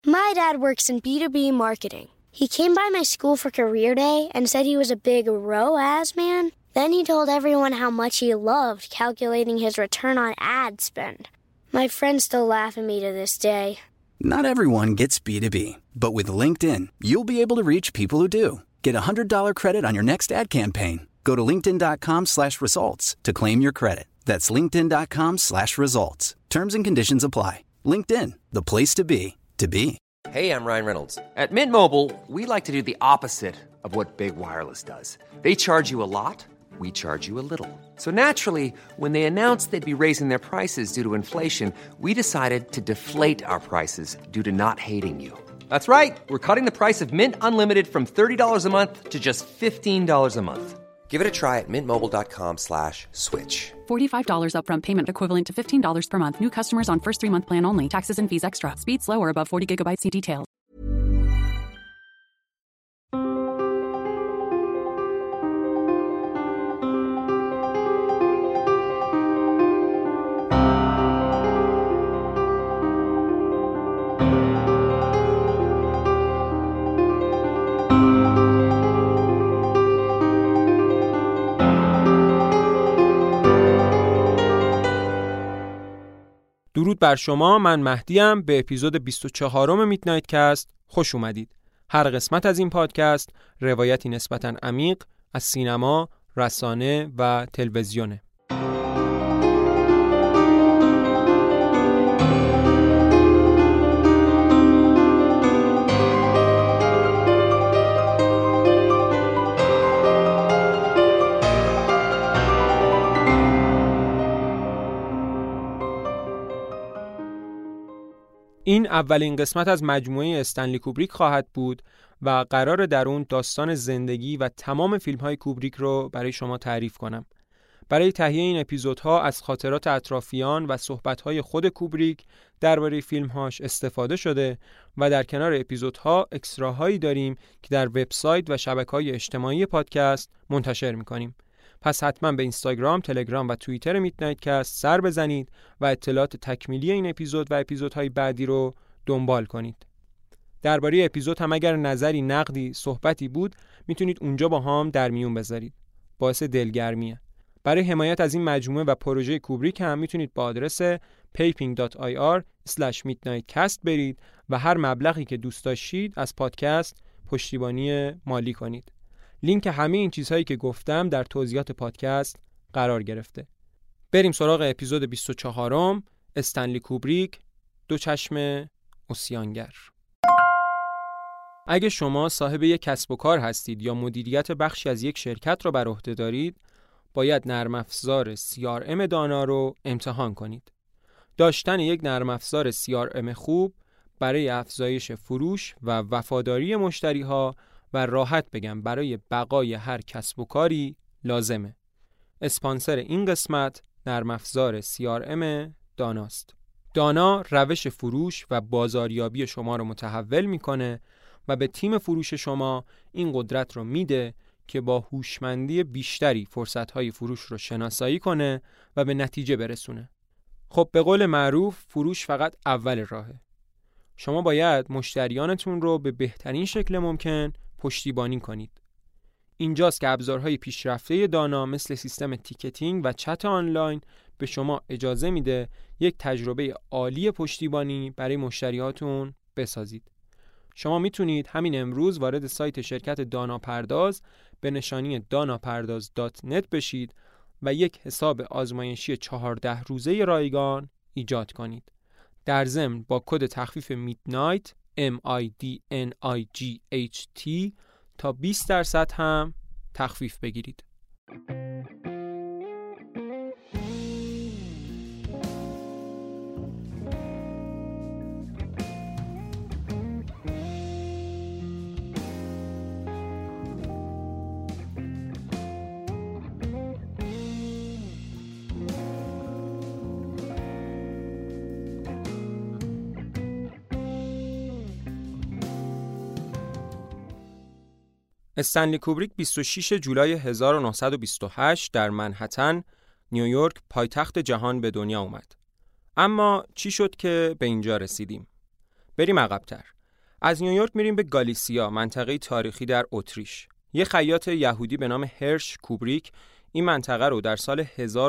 My dad works in B2B marketing. He came by my school for career day and said he was a big ROAS man. Then he told everyone how much he loved calculating his return on ad spend. My friends still laugh at me to this day. Not everyone gets B2B, but with LinkedIn, you'll be able to reach people who do. Get $100 credit on your next ad campaign. Go to linkedin.com/results to claim your credit. That's linkedin.com/results. Terms and conditions apply. LinkedIn, the place to be, to be. Hey, I'm Ryan Reynolds. At Mint Mobile, we like to do the opposite of what Big Wireless does. They charge you a lot, we charge you a little. So naturally, when they announced they'd be raising their prices due to inflation, we decided to deflate our prices due to not hating you. That's right. We're cutting the price of Mint Unlimited from $30 a month to just $15 a month. Give it a try at mintmobile.com/switch. $45 upfront payment equivalent to $15 per month. New customers on first 3-month plan only. Taxes and fees extra. Speed slower above 40 gigabytes. See details. درود بر شما، من مهدیم. به اپیزود 24 میدنایت کست خوش اومدید. هر قسمت از این پادکست روایتی نسبتاً عمیق از سینما، رسانه و تلویزیونه. این اولین قسمت از مجموعه استنلی کوبریک خواهد بود و قرار در اون داستان زندگی و تمام فیلم‌های کوبریک رو برای شما تعریف کنم. برای تهیه این اپیزودها از خاطرات اطرافیان و صحبت‌های خود کوبریک درباره فیلم‌هاش استفاده شده و در کنار اپیزودها اکستراهایی داریم که در وبسایت و شبکه‌های اجتماعی پادکست منتشر می‌کنیم. پس حتما به اینستاگرام، تلگرام و توییتر میدنایت کست سر بزنید و اطلاعات تکمیلی این اپیزود و اپیزودهای بعدی رو دنبال کنید. درباره اپیزود هم اگر نظری، نقدی، صحبتی بود میتونید اونجا با هم در میون بذارید. باعث دلگرمیه. برای حمایت از این مجموعه و پروژه کوبریک هم میتونید با آدرس payping.ir/midnightcast برید و هر مبلغی که دوست داشتید از پادکست پشتیبانی مالی کنید. لینک همه این چیزهایی که گفتم در توضیحات پادکست قرار گرفته. بریم سراغ اپیزود 24 استنلی کوبریک، دو چشم اوسیانگر. اگه شما صاحب یک کسب و کار هستید یا مدیریت بخشی از یک شرکت را بر عهده دارید، باید نرم افزار CRM دانا رو امتحان کنید. داشتن یک نرم افزار CRM خوب برای افزایش فروش و وفاداری مشتری‌ها و راحت بگم برای بقای هر کسب و کاری لازمه. اسپانسر این قسمت نرم افزار CRM داناست. دانا روش فروش و بازاریابی شما رو متحول میکنه و به تیم فروش شما این قدرت رو میده که با هوشمندی بیشتری فرصت‌های فروش رو شناسایی کنه و به نتیجه برسونه. خب به قول معروف فروش فقط اول راهه. شما باید مشتریانتون رو به بهترین شکل ممکن پشتیبانی کنید. اینجاست که ابزارهای پیشرفته دانا مثل سیستم تیکتینگ و چت آنلاین به شما اجازه میده یک تجربه عالی پشتیبانی برای مشتریاتون بسازید. شما میتونید همین امروز وارد سایت شرکت دانا پرداز به نشانی danapardaz.net بشید و یک حساب آزمایشی 14 روزه رایگان ایجاد کنید. در ضمن با کد تخفیف میدنایت MIDNIGHT تا 20% هم تخفیف بگیرید. استنلی کوبریک 26 جولای 1928 در منهتن، نیویورک، پایتخت جهان به دنیا اومد. اما چی شد که به اینجا رسیدیم؟ بریم عقب‌تر. از نیویورک میریم به گالیسیا، منطقه تاریخی در اتریش. یه خیاط یهودی به نام هرش کوبریک این منطقه رو در سال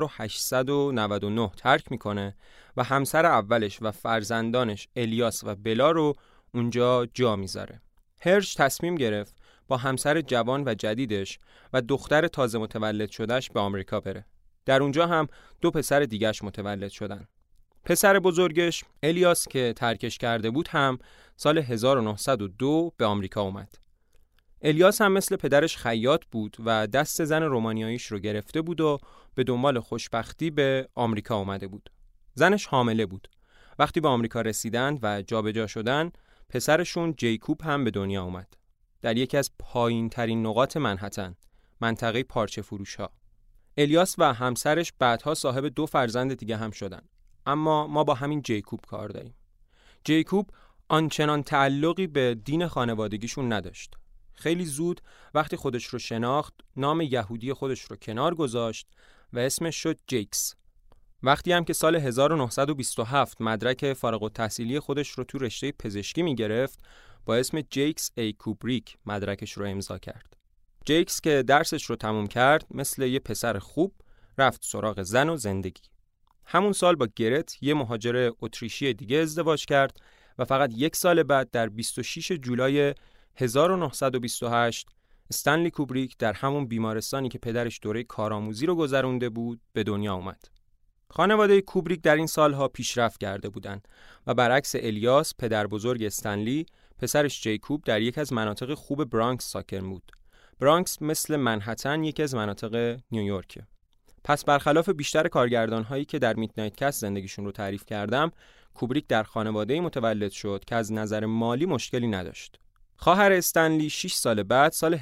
1899 ترک میکنه و همسر اولش و فرزندانش الیاس و بلا رو اونجا جا میذاره. هرش تصمیم گرفت با همسر جوان و جدیدش و دختر تازه متولد شدهش به آمریکا بره. در اونجا هم 2 پسر دیگه‌اش متولد شدن. پسر بزرگش الیاس که ترکش کرده بود هم سال 1902 به آمریکا اومد. الیاس هم مثل پدرش خیاط بود و دست زن رومانیاییش رو گرفته بود و به دنبال خوشبختی به آمریکا اومده بود. زنش حامله بود. وقتی به آمریکا رسیدند و جابجا شدن، پسرشون جیکوب هم به دنیا اومد. در یکی از پایین‌ترین نقاط منهتن، منطقه پارچه فروش‌ها. الیاس و همسرش بعدها صاحب 2 فرزند دیگه هم شدن. اما ما با همین جیکوب کار داریم. جیکوب آنچنان تعلقی به دین خانوادگیشون نداشت. خیلی زود وقتی خودش رو شناخت، نام یهودی خودش رو کنار گذاشت و اسمش شد جیکس. وقتی هم که سال 1927 مدرک فارغ التحصیلی خودش رو تو رشته پزشکی میگرفت، با اسم جیکس ای کوبریک مدرکش رو امضا کرد. جیکس که درسش رو تموم کرد، مثل یه پسر خوب رفت سراغ زن و زندگی. همون سال با گرت، یه مهاجر اتریشی دیگه ازدواج کرد و فقط 1 سال بعد در 26 جولای 1928 استنلی کوبریک در همون بیمارستانی که پدرش دوره کارآموزی رو گذرونده بود به دنیا اومد. خانواده کوبریک در این سالها پیشرفت کرده بودند و برعکس الیاس پدر بزرگ استنلی، پسرش جیکوب در یک از مناطق خوب برانکس ساکن بود. برانکس مثل منهتن یکی از مناطق نیویورکه. پس برخلاف بیشتر کارگردان‌هایی که در میدنایت کست زندگیشون رو تعریف کردم، کوبریک در خانواده‌ای متولد شد که از نظر مالی مشکلی نداشت. خواهر استنلی 6 سال بعد سال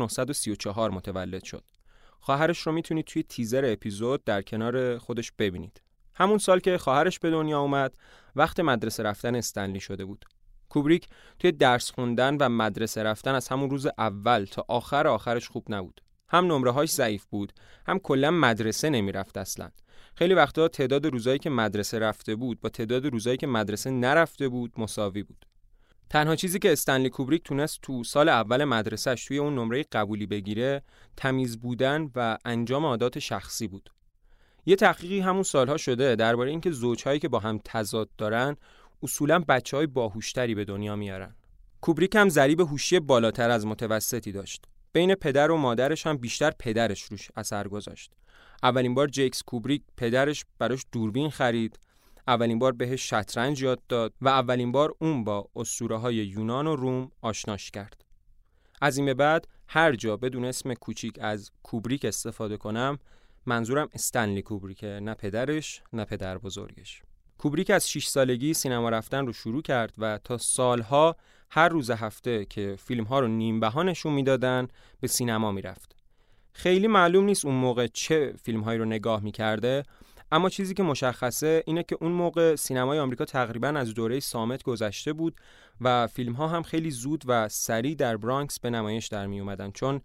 1934 متولد شد. خواهرش رو میتونید توی تیزر اپیزود در کنار خودش ببینید. همون سال که خواهرش به دنیا اومد، وقت مدرسه رفتن استنلی شده بود. کوبریک توی درس خوندن و مدرسه رفتن از همون روز اول تا آخرش خوب نبود. هم نمره‌هاش ضعیف بود، هم کلاً مدرسه نمیرفت اصلاً. خیلی وقتا تعداد روزایی که مدرسه رفته بود با تعداد روزایی که مدرسه نرفته بود مساوی بود. تنها چیزی که استنلی کوبریک تونست تو سال اول مدرسه‌اش توی اون نمره قبولی بگیره، تمیز بودن و انجام عادات شخصی بود. یه تحقیقی همون سالها شده درباره اینکه زوج‌هایی که با هم تضاد دارن، اصولاً بچه‌های باهوشتری به دنیا میارن. کوبریک هم ضریب هوشی بالاتر از متوسطی داشت. بین پدر و مادرش هم بیشتر پدرش روش اثر گذاشت. اولین بار جیکس کوبریک پدرش براش دوربین خرید، اولین بار بهش شطرنج یاد داد و اولین بار اون با اسطوره‌های یونان و روم آشناش کرد. از این به بعد هر جا بدون اسم کوچیک از کوبریک استفاده کنم، منظورم استنلی کوبریکه، نه پدرش نه پدر بزرگش. کوبریک از 6 سالگی سینما رفتن رو شروع کرد و تا سالها هر روز هفته که فیلم‌ها رو نیم بها نشون میدادن به سینما میرفت. خیلی معلوم نیست اون موقع چه فیلم‌هایی رو نگاه می‌کرده، اما چیزی که مشخصه اینه که اون موقع سینمای آمریکا تقریباً از دوره صامت گذشته بود و فیلم‌ها هم خیلی زود و سریع در برانکس به نمایش در می اومدن، چون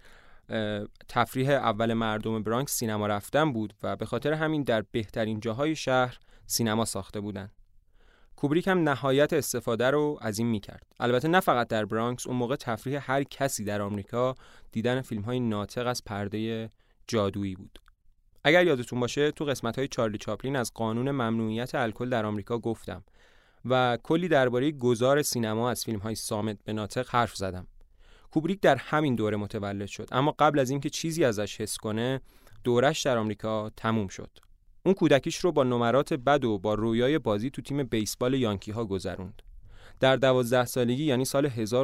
تفریح اول مردم برانکس سینما رفتن بود و به خاطر همین در بهترین جاهای شهر سینما ساخته بودن. کوبریک هم نهایت استفاده رو از این می‌کرد. البته نه فقط در برانکس، اون موقع تفریح هر کسی در آمریکا دیدن فیلم‌های ناطق از پرده جادویی بود. اگر یادتون باشه تو قسمت‌های چارلی چاپلین از قانون ممنوعیت الکل در آمریکا گفتم و کلی درباره گذار سینما از فیلم‌های صامت به ناطق حرف زدم. کوبریک در همین دوره متولد شد، اما قبل از اینکه چیزی ازش حس کنه، دورش در آمریکا تموم شد. اون کودکیش رو با نمرات بد و با رویای بازی تو تیم بیسبال یانکی ها گذروند. در 12 سالگی یعنی سال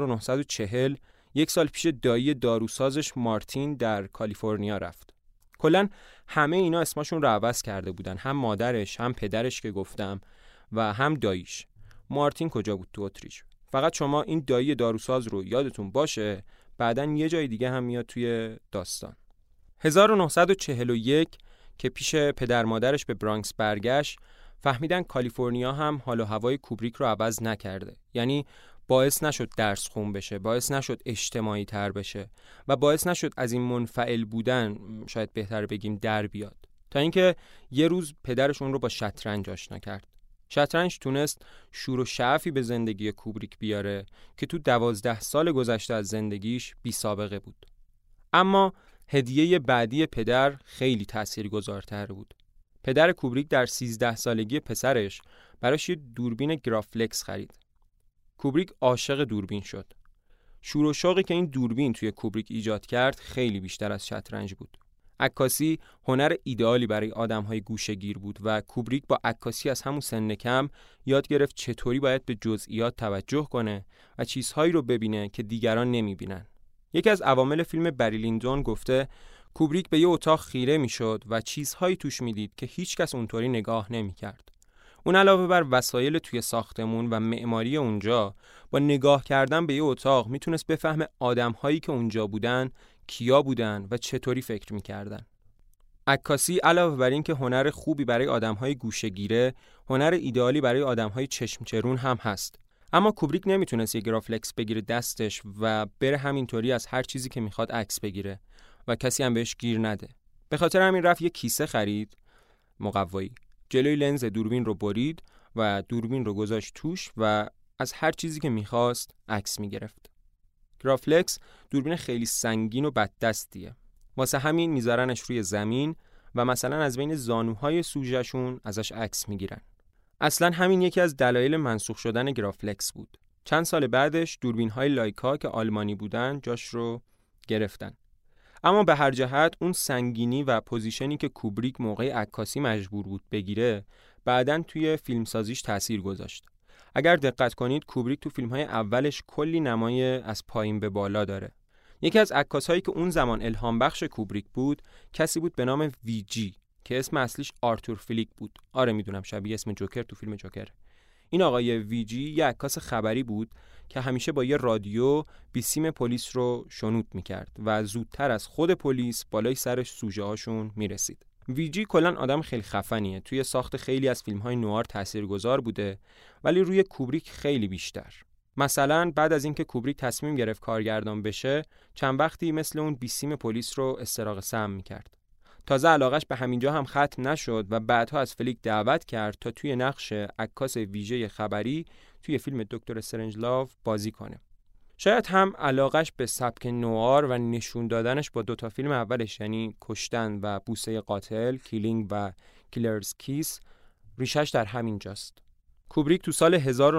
1940 1 سال پیش دایی داروسازش مارتین در کالیفرنیا رفت. کلاً همه اینا اسمشون رو عوض کرده بودن، هم مادرش، هم پدرش که گفتم و هم داییش. مارتین کجا بود؟ تو اتریش. فقط شما این دایی داروساز رو یادتون باشه، بعداً یه جای دیگه هم میاد توی داستان. 1941 که پیش پدر مادرش به برانکس برگشت، فهمیدن کالیفرنیا هم حال و هوای کوبریک رو عوض نکرده. یعنی باعث نشد درس خون بشه، باعث نشد اجتماعی تر بشه و باعث نشد از این منفعل بودن، شاید بهتر بگیم، در بیاد. تا اینکه یه روز پدرش اون رو با شطرنج آشنا کرد. شطرنج تونست شور و شعفی به زندگی کوبریک بیاره که تو 12 سال گذشته از زندگیش بی سابقه بود. اما هدیه بعدی پدر خیلی تاثیرگذارتر بود. پدر کوبریک در 13 سالگی پسرش براش یه دوربین گرافلکس خرید. کوبریک عاشق دوربین شد. شور و شوقی که این دوربین توی کوبریک ایجاد کرد خیلی بیشتر از شطرنج بود. عکاسی هنر ایدئالی برای آدم‌های گوشه‌گیر بود و کوبریک با عکاسی از همون سن کم یاد گرفت چطوری باید به جزئیات توجه کنه و چیزهایی رو ببینه که دیگران نمی‌بینن. یکی از عوامل فیلم بری لیندون گفته کوبریک به یه اتاق خیره میشد و چیزهایی توش میدید که هیچکس اونطوری نگاه نمی‌کرد. اون علاوه بر وسایل توی ساختمون و معماری اونجا، با نگاه کردن به یه اتاق میتونست بفهمه آدم‌هایی که اونجا بودن کیا بودن و چطوری فکر می‌کردن. عکاسی علاوه بر این که هنر خوبی برای آدم‌های گوشه‌گیره، هنر ایدئالی برای آدم‌های چشمچرون هم هست. اما کوبریک نمیتونست یه گرافلکس بگیره دستش و بره همینطوری از هر چیزی که میخواد عکس بگیره و کسی هم بهش گیر نده. به خاطر همین رفت یه کیسه خرید مقوایی. جلوی لنز دوربین رو برید و دوربین رو گذاشت توش و از هر چیزی که میخواست عکس میگرفت. گرافلکس دوربین خیلی سنگین و بددستیه. واسه همین میذارنش روی زمین و مثلا از بین زانوهای سوژه‌شون ازش عکس میگیرن. اصلا همین یکی از دلایل منسوخ شدن گرافلکس بود. چند سال بعدش دوربین‌های لایکا که آلمانی بودن جاش رو گرفتن. اما به هر جهت اون سنگینی و پوزیشنی که کوبریک موقع عکاسی مجبور بود بگیره بعداً توی فیلمسازیش تأثیر گذاشت. اگر دقت کنید کوبریک تو فیلم‌های اولش کلی نمای از پایین به بالا داره. یکی از عکاسایی که اون زمان الهام بخش کوبریک بود کسی بود به نام ویجی که اسم اصلیش آرتور فلیک بود. آره میدونم شبیه اسم جوکر تو فیلم جوکر. این آقای ویجی یه عکاس خبری بود که همیشه با یه رادیو بیسیم پلیس رو شنود میکرد و زودتر از خود پلیس بالای سرش سوژه هاشون میرسید. ویجی کلاً آدم خیلی خفنیه. توی ساخت خیلی از فیلم‌های نوار تاثیرگذار بوده ولی روی کوبریک خیلی بیشتر. مثلا بعد از اینکه کوبریک تصمیم گرفت کارگردان بشه چند وقتی مثل اون بیسیم پلیس رو استراق سم میکرد. تازه علاقش به همینجا هم ختم نشد و بعدها از فلیک دعوت کرد تا توی نقش عکاس ویژه خبری توی فیلم دکتر استرنجلاو بازی کنه. شاید هم علاقش به سبک نوار و نشون دادنش با دوتا فیلم اولش یعنی کشتن و بوسه قاتل، کیلینگ و کیلرز کیس ریشش در همین جاست. کوبریک تو سال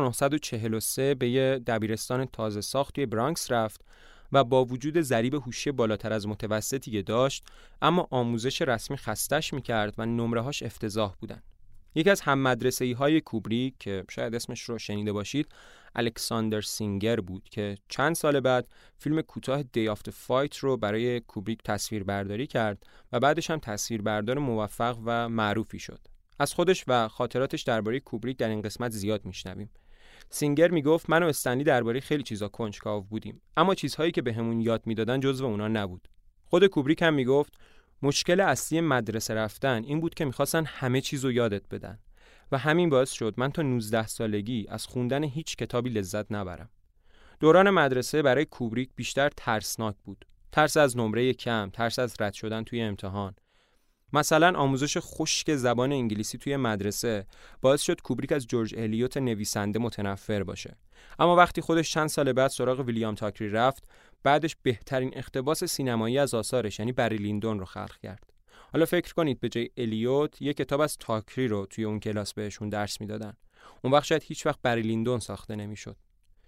1943 به یه دبیرستان تازه ساخت توی برانکس رفت و با وجود ضریب هوشی بالاتر از متوسطی که داشت اما آموزش رسمی خستش میکرد و نمره‌هاش افتضاح بودن. یکی از هم مدرسه‌ای‌های کوبریک که شاید اسمش رو شنیده باشید الکساندر سینگر بود که چند سال بعد فیلم کوتاه دی آفتر فایت رو برای کوبریک تصویربرداری کرد و بعدش هم تصویربردار موفق و معروفی شد. از خودش و خاطراتش درباره کوبریک در این قسمت زیاد میشنویم. سینگر میگفت من و استنلی درباره خیلی چیزا کنجکاو بودیم اما چیزهایی که بهمون یاد میدادن جزو اونا نبود. خود کوبریک هم میگفت مشکل اصلی مدرسه رفتن این بود که میخواستن همه چیزو یادت بدن و همین باعث شد من تا 19 سالگی از خوندن هیچ کتابی لذت نبرم. دوران مدرسه برای کوبریک بیشتر ترسناک بود. ترس از نمره کم، ترس از رد شدن توی امتحان. مثلا آموزش خشک زبان انگلیسی توی مدرسه باعث شد کوبریک از جورج الیوت نویسنده متنفر باشه. اما وقتی خودش چند سال بعد سراغ ویلیام تاکری رفت، بعدش بهترین اقتباس سینمایی از آثارش یعنی بری لیندون رو خلق کرد. حالا فکر کنید به جای الیوت یک کتاب از تاکری رو توی اون کلاس بهشون درس میدادن. اون وقت شاید هیچ وقت بری لیندون ساخته نمیشد.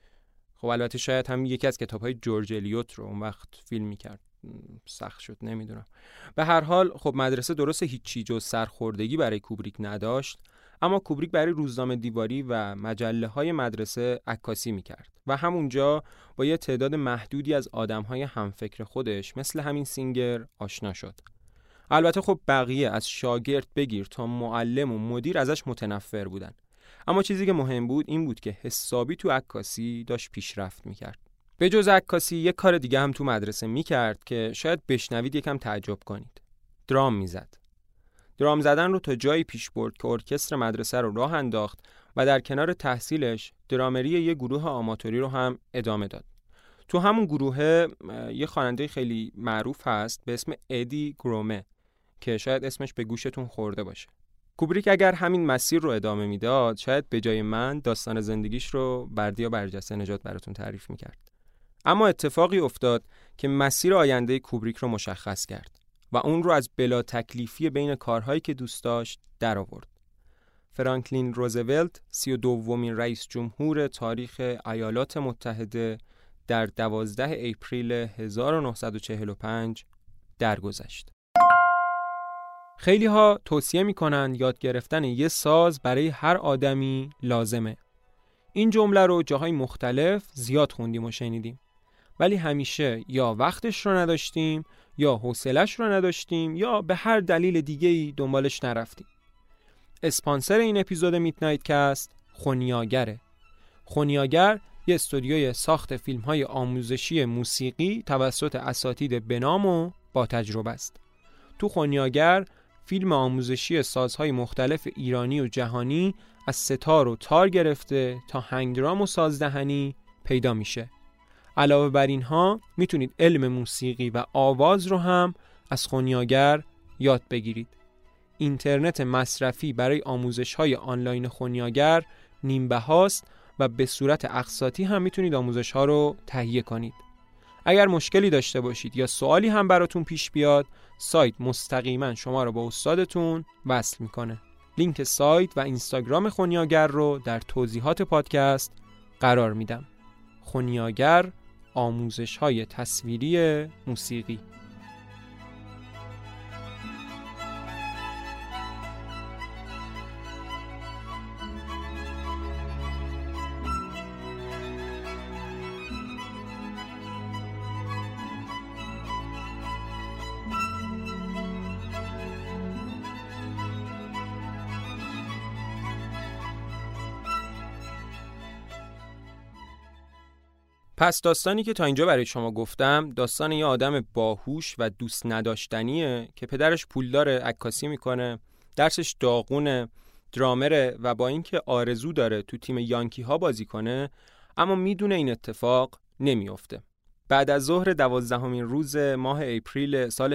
خب البته شاید هم یکی از کتاب‌های جورج الیوت رو اون وقت فیلم می‌کرد. سخت شد نمیدونم. به هر حال خب مدرسه درست هیچی جز سرخوردگی برای کوبریک نداشت، اما کوبریک برای روزنامه دیواری و مجله‌های مدرسه عکاسی می‌کرد و همونجا با یه تعداد محدودی از آدم‌های همفکر خودش مثل همین سینگر آشنا شد. البته خب بقیه از شاگرد بگیر تا معلم و مدیر ازش متنفر بودن. اما چیزی که مهم بود این بود که حسابی تو عکاسی داشت پیشرفت می‌کرد. به جز عکاسی یک کار دیگه هم تو مدرسه میکرد که شاید بشنوید یکم تعجب کنید. درام میزد. درام زدن رو تا جایی پیش برد که ارکستر مدرسه رو راه انداخت و در کنار تحصیلش درامری یه گروه آماتوری رو هم ادامه داد. تو همون گروه یه خواننده خیلی معروف هست به اسم ادی گرومه که شاید اسمش به گوشتون خورده باشه. کوبریک اگر همین مسیر رو ادامه میداد شاید به جای من داستان زندگیش رو بردیا برجسته نژاد براتون تعریف میکرد. اما اتفاقی افتاد که مسیر آینده کوبریک رو مشخص کرد و اون رو از بلا تکلیفی بین کارهایی که دوست داشت در آورد. فرانکلین روزولت 32مین رئیس جمهور تاریخ ایالات متحده در 12 اپریل 1945 درگذشت. خیلی ها توصیه میکنن یاد گرفتن یه ساز برای هر آدمی لازمه. این جمله رو جاهای مختلف زیاد خوندیم و شنیدیم، ولی همیشه یا وقتش رو نداشتیم یا حوصله‌اش رو نداشتیم یا به هر دلیل دیگه‌ای دنبالش نرفتیم. اسپانسر این اپیزود میدنایت کست خونیاگره. خونیاگر یه استودیوی ساخت فیلم‌های آموزشی موسیقی توسط اساتید بنام و با تجربه است. تو خونیاگر فیلم آموزشی سازهای مختلف ایرانی و جهانی از ستار و تار گرفته تا هنگدرام و سازدهنی پیدا میشه. علاوه بر اینها میتونید علم موسیقی و آواز رو هم از خونیاگر یاد بگیرید. اینترنت مصرفی برای آموزش‌های آنلاین خونیاگر نیم بهاست و به صورت اقساطی هم میتونید آموزش‌ها رو تهیه کنید. اگر مشکلی داشته باشید یا سوالی هم براتون پیش بیاد، سایت مستقیما شما رو با استادتون وصل میکنه. لینک سایت و اینستاگرام خونیاگر رو در توضیحات پادکست قرار میدم. خونیاگر، آموزش‌های تصویری موسیقی. پس داستانی که تا اینجا برای شما گفتم داستان یه آدم باهوش و دوست نداشتنیه که پدرش پولداره، عکاسی میکنه، درسش داغونه، درامره و با اینکه آرزو داره تو تیم یانکی ها بازی کنه اما میدونه این اتفاق نمیافته. بعد از ظهر 12مین روز ماه اپریل سال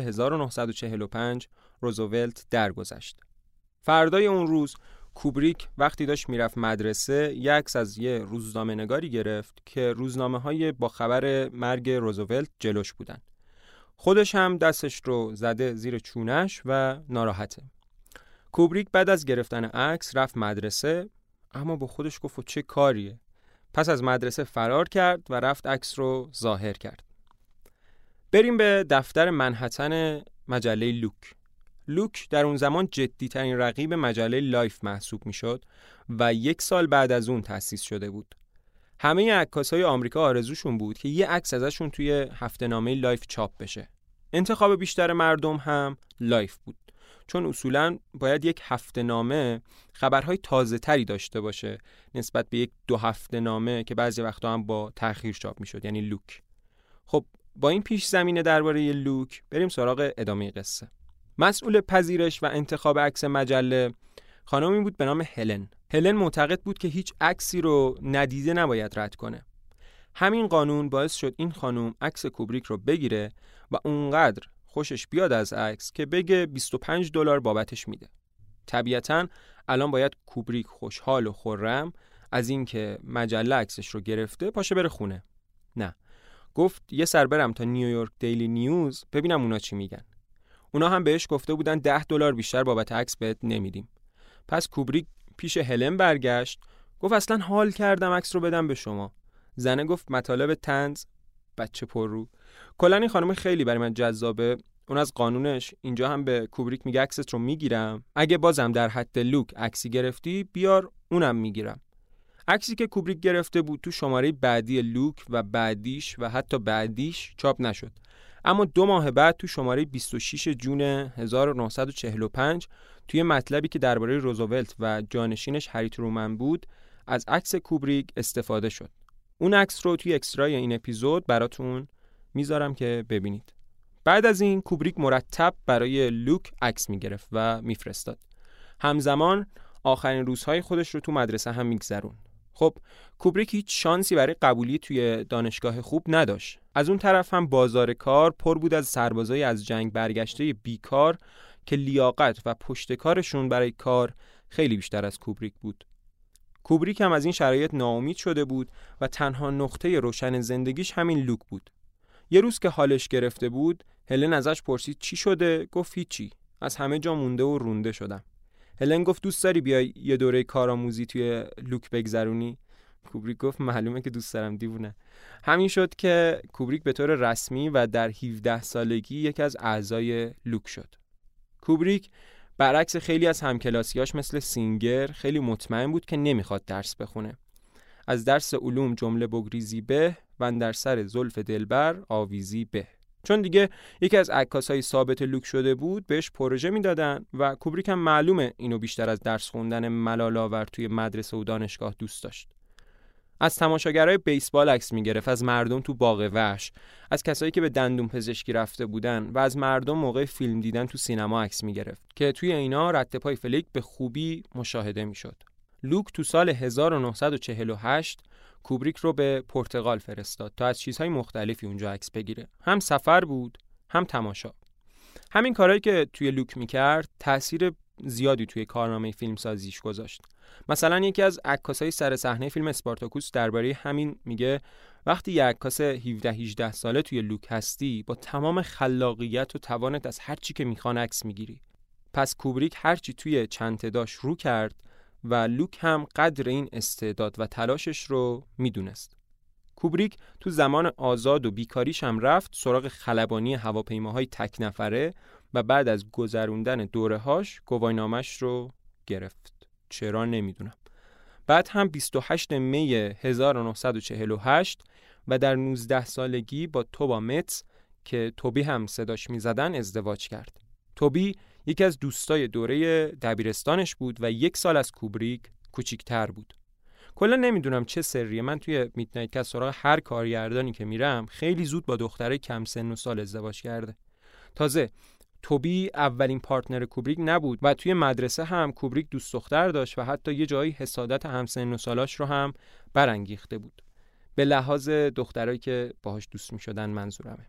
1945 روزولت درگذشت. فردای اون روز کوبریک وقتی داشت میرفت مدرسه یه عکس از یه روزنامه نگاری گرفت که روزنامه‌های با خبر مرگ روزولت جلوش بودن. خودش هم دستش رو زده زیر چونش و ناراحته. کوبریک بعد از گرفتن عکس رفت مدرسه اما با خودش گفت چه کاریه؟ پس از مدرسه فرار کرد و رفت عکس رو ظاهر کرد. بریم به دفتر منهتن مجله لوک. لوک در اون زمان جدی‌ترین رقیب مجله لایف محسوب میشد و 1 سال بعد از اون تأسیس شده بود. همه عکاسای آمریکا آرزوشون بود که یه عکس ازشون توی هفته‌نامه لایف چاپ بشه. انتخاب بیشتر مردم هم لایف بود، چون اصولاً باید یک هفته‌نامه خبرهای تازه‌تری داشته باشه نسبت به یک 2 هفته‌نامه که بعضی وقتا هم با تأخیر چاپ میشد، یعنی لوک. خب با این پیش زمینه درباره لوک بریم سراغ ادامه قصه. مسئول پذیرش و انتخاب عکس مجله خانمی بود به نام هلن. هلن معتقد بود که هیچ عکسی رو ندیده نباید رد کنه. همین قانون باعث شد این خانم عکس کوبریک رو بگیره و اونقدر خوشش بیاد از عکس که بگه $25 بابتش میده. طبیعتاً الان باید کوبریک خوشحال و خرم از این که مجله عکسش رو گرفته پاشه بره خونه. نه، گفت یه سر برم تا نیویورک دیلی نیوز ببینم اونا چی میگن. اونا هم بهش گفته بودن $10 بیشتر بابت عکس بهت نمیدیم. پس کوبریک پیش هلن برگشت، گفت اصلا حال کردم عکس رو بدم به شما. زنه گفت مطالب طنز، بچه پر رو. کلا این خانم خیلی برای من جذابه. اون از قانونش اینجا هم به کوبریک میگه عکست رو میگیرم، اگه بازم در حد لوک عکسی گرفتی بیار اونم میگیرم. عکسی که کوبریک گرفته بود تو شماره بعدی لوک و بعدیش و حتی بعدیش چاپ نشد، اما 2 ماه بعد تو شماره 26 جون 1945 توی مطلبی که درباره روزولت و جانشینش هری ترومن بود از عکس کوبریک استفاده شد. اون عکس رو توی اکسترای این اپیزود براتون میذارم که ببینید. بعد از این کوبریک مرتب برای لوک عکس میگرفت و میفرستاد. همزمان آخرین روزهای خودش رو تو مدرسه هم میگذرون. خب کوبریک هیچ شانسی برای قبولی توی دانشگاه خوب نداشت. از اون طرف هم بازار کار پر بود از سربازای از جنگ برگشته بیکار که لیاقت و پشتکارشون برای کار خیلی بیشتر از کوبریک بود. کوبریک هم از این شرایط ناامید شده بود و تنها نقطه روشن زندگیش همین لوک بود. یه روز که حالش گرفته بود، هلن ازش پرسید چی شده؟ گفت هیچی. از همه جا مونده و رونده شدم. هلن گفت دوست داری بیای یه دوره کارآموزی توی لوک بگذرونی؟ کوبریک گفت معلومه که دوست دارم دیوونه. همین شد که کوبریک به طور رسمی و در 17 سالگی یکی از اعضای لوک شد. کوبریک برعکس خیلی از همکلاسیاش مثل سینگر خیلی مطمئن بود که نمیخواد درس بخونه. از درس علوم جمله بگریزی به و اندر سر زلف دلبر آویزی به. چون دیگه یکی از عکاسای ثابت لوک شده بود بهش پروژه میدادن و کوبریک هم معلومه اینو بیشتر از درس خوندن ملال‌آور توی مدرسه و دانشگاه دوست داشت. از تماشاگرای بیسبال عکس میگرفت، از مردم تو باغ وحش، از کسایی که به دندون پزشکی رفته بودن و از مردم موقع فیلم دیدن تو سینما عکس میگرفت که توی اینا رد پای فلیک به خوبی مشاهده میشد. لوک تو سال 1948 کوبریک رو به پرتغال فرستاد تا از چیزهای مختلفی اونجا عکس بگیره. هم سفر بود، هم تماشا. همین کارهایی که توی لوک میکرد تأثیر زیادی توی کارنامه فیلمسازیش گذاشت. مثلا یکی از عکاسای سر صحنه فیلم اسپارتاکوس درباره همین میگه وقتی یک عکاس 17-18 ساله توی لوک هستی با تمام خلاقیت و توانت از هر چی که میخوان عکس میگیری. پس کوبریک هر چی توی چنتداش رو کرد و لوک هم قدر این استعداد و تلاشش رو میدونست. کوبریک تو زمان آزاد و بیکاریش هم رفت سراغ خلبانی هواپیماهای تک نفره و بعد از گذروندن دوره‌هاش گواهینامه‌اش رو گرفت. چرا نمیدونم. بعد هم 28 می 1948 و در 19 سالگی با توبا متز که توبی هم صداش میزدن ازدواج کرد. توبی یکی از دوستای دوره دبیرستانش بود و 1 سال از کوبریک کوچیک‌تر بود. کلا نمیدونم چه سریه، من توی میدنایت که سراغ هر کارگردانی که میرم خیلی زود با دختره کم سن و سال ازدواج کرده. تازه توبی اولین پارتنر کوبریک نبود و توی مدرسه هم کوبریک دوست دختر داشت و حتی یه جایی حسادت همسن و سالاش رو هم برانگیخته بود. به لحاظ دخترایی که باهاش دوست می‌شدن منظورمه.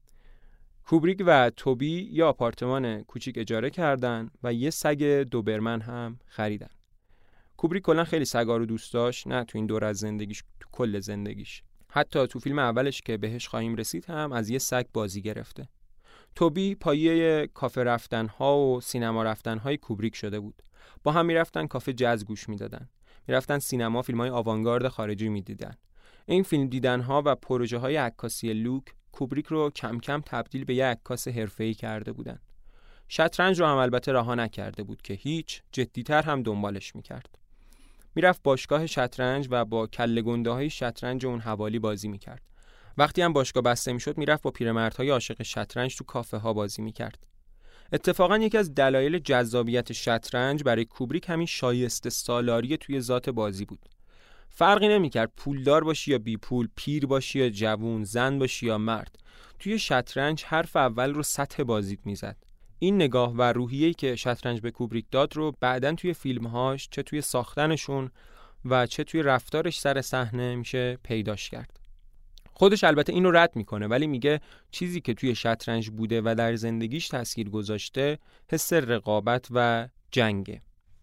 کوبریک و توبی یه آپارتمان کوچیک اجاره کردن و یه سگ دوبرمن هم خریدن. کوبریک کلا خیلی سگا رو دوست داشت، نه تو این دور از زندگیش، تو کل زندگیش. حتی تو فیلم اولش که بهش خواهیم رسید هم از یه سگ بازی گرفته. توبی پایه کافه رفتن‌ها و سینما رفتن‌های کوبریک شده بود. با هم میرفتن کافه جاز گوش میدادن. میرفتن سینما فیلم‌های آوانگارد خارجی میدیدن. این فیلم دیدن‌ها و پروژه‌های عکاسی لوک کوبریک رو کم کم تبدیل به یک عکاس حرفه‌ای کرده بودن. شطرنج رو هم البته رها نکرده بود که هیچ، جدی‌تر هم دنبالش می‌کرد. میرفت باشگاه شطرنج و با کله گنده‌های شطرنج اون حوالی بازی می‌کرد. وقتی هم باشگاه بسته میشد میرفت با پیرمردهای عاشق شطرنج تو کافه ها بازی میکرد. اتفاقا یکی از دلایل جذابیت شطرنج برای کوبریک همین شایسته سالاری توی ذات بازی بود. فرقی نمیکرد پولدار باشی یا بی پول، پیر باشی یا جوون، زن باشی یا مرد. توی شطرنج حرف اول رو سطح بازیت میزد. این نگاه و روحیه‌ای که شطرنج به کوبریک داد رو بعداً توی فیلم‌هاش چه توی ساختنشون و چه توی رفتارش سر صحنه میشه پیداش کرد. خودش البته اینو رد میکنه ولی میگه چیزی که توی شطرنج بوده و در زندگیش تأثیر گذاشته حس رقابت و جنگه.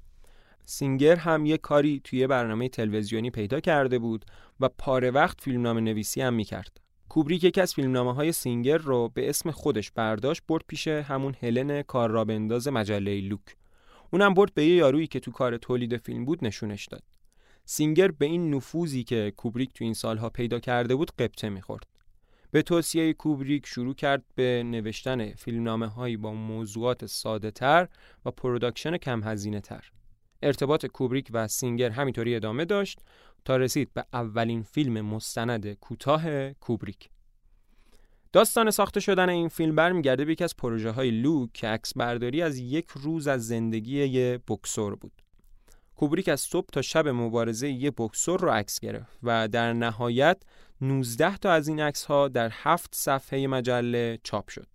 سینگر هم یه کاری توی برنامه تلویزیونی پیدا کرده بود و پاره وقت فیلمنامه نویسی هم میکرد. کوبریک یکی از فیلمنامه‌های سینگر رو به اسم خودش برداشت برد پیش همون هلن کار را بنداز مجله لوک. اونم برد به یه یارویی که تو کار تولید فیلم بود نشونش داد. سینگر به این نفوذی که کوبریک تو این سالها پیدا کرده بود غبطه می‌خورد. به توصیه کوبریک شروع کرد به نوشتن فیلمنامه‌هایی با موضوعات ساده‌تر و پروداکشن کم هزینه‌تر. ارتباط کوبریک و سینگر همینطوری ادامه داشت تا رسید به اولین فیلم مستند کوتاه کوبریک. داستان ساخته شدن این فیلم برمیگرده به یکی از پروژه‌های لوک که عکسبرداری از یک روز از زندگی یه بوکسور بود. کوبریک از صبح تا شب مبارزه یه بوکسور رو عکس گرفت و در نهایت 19 تا از این عکس‌ها در 7 صفحه مجله چاپ شد.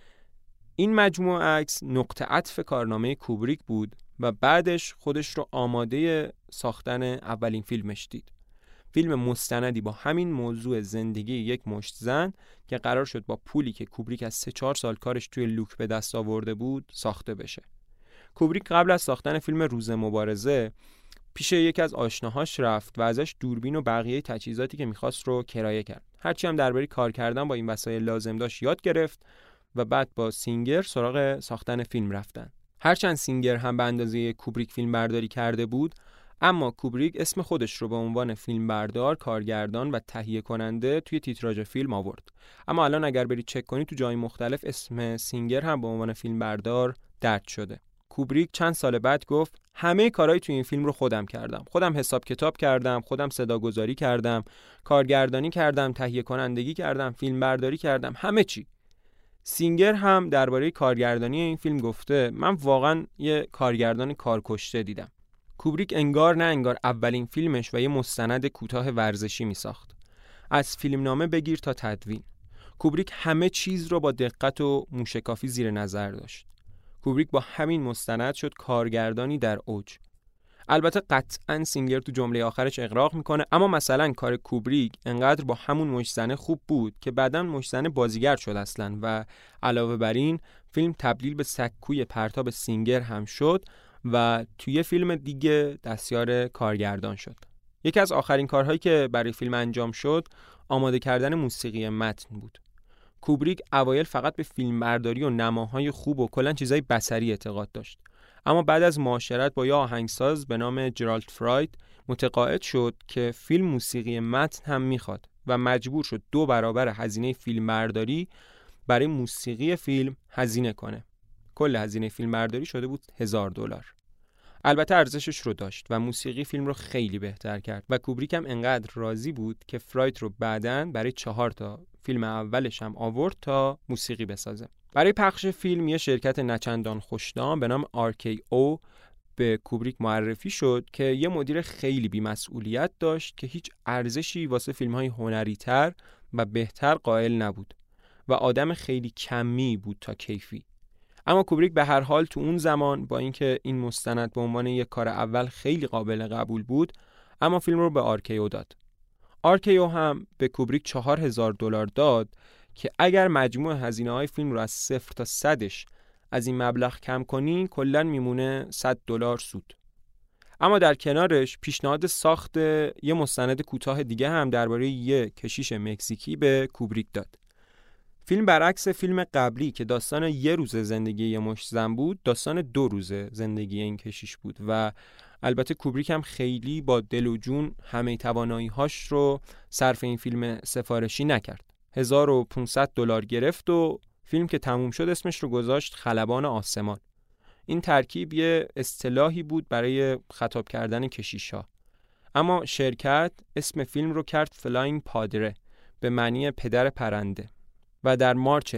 این مجموعه عکس نقطه عطف کارنامه کوبریک بود و بعدش خودش رو آماده ساختن اولین فیلمش دید. فیلم مستندی با همین موضوع زندگی یک مشت زن که قرار شد با پولی که کوبریک از 3-4 سال کارش توی لوک به دست آورده بود ساخته بشه. کوبریک قبل از ساختن فیلم روز مبارزه پیش یکی از آشناهاش رفت و ازش دوربین و بقیه تجهیزاتی که می‌خواست رو کرایه کرد. هرچی هم درباره کار کردن با این وسایل لازم داشت یاد گرفت و بعد با سینگر سراغ ساختن فیلم رفتن. هرچند سینگر هم به اندازه کوبریک فیلم برداری کرده بود، اما کوبریک اسم خودش رو به عنوان فیلمبردار، کارگردان و تهیه کننده توی تیتراژ فیلم آورد. اما الان اگر برید چک کنید تو جای مختلف اسم سینگر هم به عنوان فیلمبردار درج شده. کوبریک چند سال بعد گفت همه کارهای توی این فیلم رو خودم کردم. خودم حساب کتاب کردم، خودم صداگذاری کردم، کارگردانی کردم، تهیه کنندگی کردم، فیلمبرداری کردم، همه چی. سینگر هم درباره کارگردانی این فیلم گفته من واقعا یه کارگردان کارکشته دیدم. کوبریک انگار نه انگار اولین فیلمش و یه مستند کوتاه ورزشی می ساخت. از فیلمنامه بگیر تا تدوین. کوبریک همه چیز رو با دقت و موشکافی زیر نظر داشت. کوبریک با همین مستند شد کارگردانی در اوج. البته قطعاً سینگر تو جمله آخرش اغراق میکنه، اما مثلا کار کوبریک انقدر با همون مشتزنه خوب بود که بعداً مشتزنه بازیگر شد اصلاً و علاوه بر این فیلم تبدیل به سکوی پرتاب سینگر هم شد و توی فیلم دیگه دستیار کارگردان شد. یکی از آخرین کارهایی که برای فیلم انجام شد آماده کردن موسیقی متن بود. کوبریک اوایل فقط به فیلمبرداری و نماهای خوب و کلاً چیزای بصری اعتقاد داشت، اما بعد از معاشرت با یه آهنگساز به نام جرالد فرایت متقاعد شد که فیلم موسیقی متن هم میخواد و مجبور شد 2 برابر هزینه فیلمبرداری برای موسیقی فیلم هزینه کنه. کل هزینه فیلمبرداری شده بود $1000. البته ارزشش رو داشت و موسیقی فیلم رو خیلی بهتر کرد و کوبریک هم انقدر راضی بود که فرایت رو بعداً برای 4 تا فیلم اولش هم آورد تا موسیقی بسازه. برای پخش فیلم یه شرکت نچندان خوشنام به نام RKO به کوبریک معرفی شد که یه مدیر خیلی بی‌مسئولیت داشت که هیچ ارزشی واسه فیلم‌های هنری‌تر و بهتر قائل نبود و آدم خیلی کمی بود تا کیفی. اما کوبریک به هر حال تو اون زمان با اینکه این مستند به عنوان یک کار اول خیلی قابل قبول بود، اما فیلم رو به RKO داد. RKO هم به کوبریک $4000 داد که اگر مجموع هزینه‌های فیلم رو از 0 تا 100ش از این مبلغ کم کنی کلاً میمونه $100 سود. اما در کنارش پیشنهاد ساخت یه مستند کوتاه دیگه هم درباره یه کشیش مکزیکی به کوبریک داد. فیلم برعکس فیلم قبلی که داستان 1 روز زندگی یه مشتزن بود، داستان 2 روز زندگی این کشیش بود و البته کوبریک هم خیلی با دل و جون همه توانایی‌هاش رو صرف این فیلم سفارشی نکرد. $1500 گرفت و فیلم که تموم شد اسمش رو گذاشت خلبان آسمان. این ترکیب یه اصطلاحی بود برای خطاب کردن کشیش‌ها. اما شرکت اسم فیلم رو کرد فلاینگ پادره به معنی پدر پرنده و در مارچ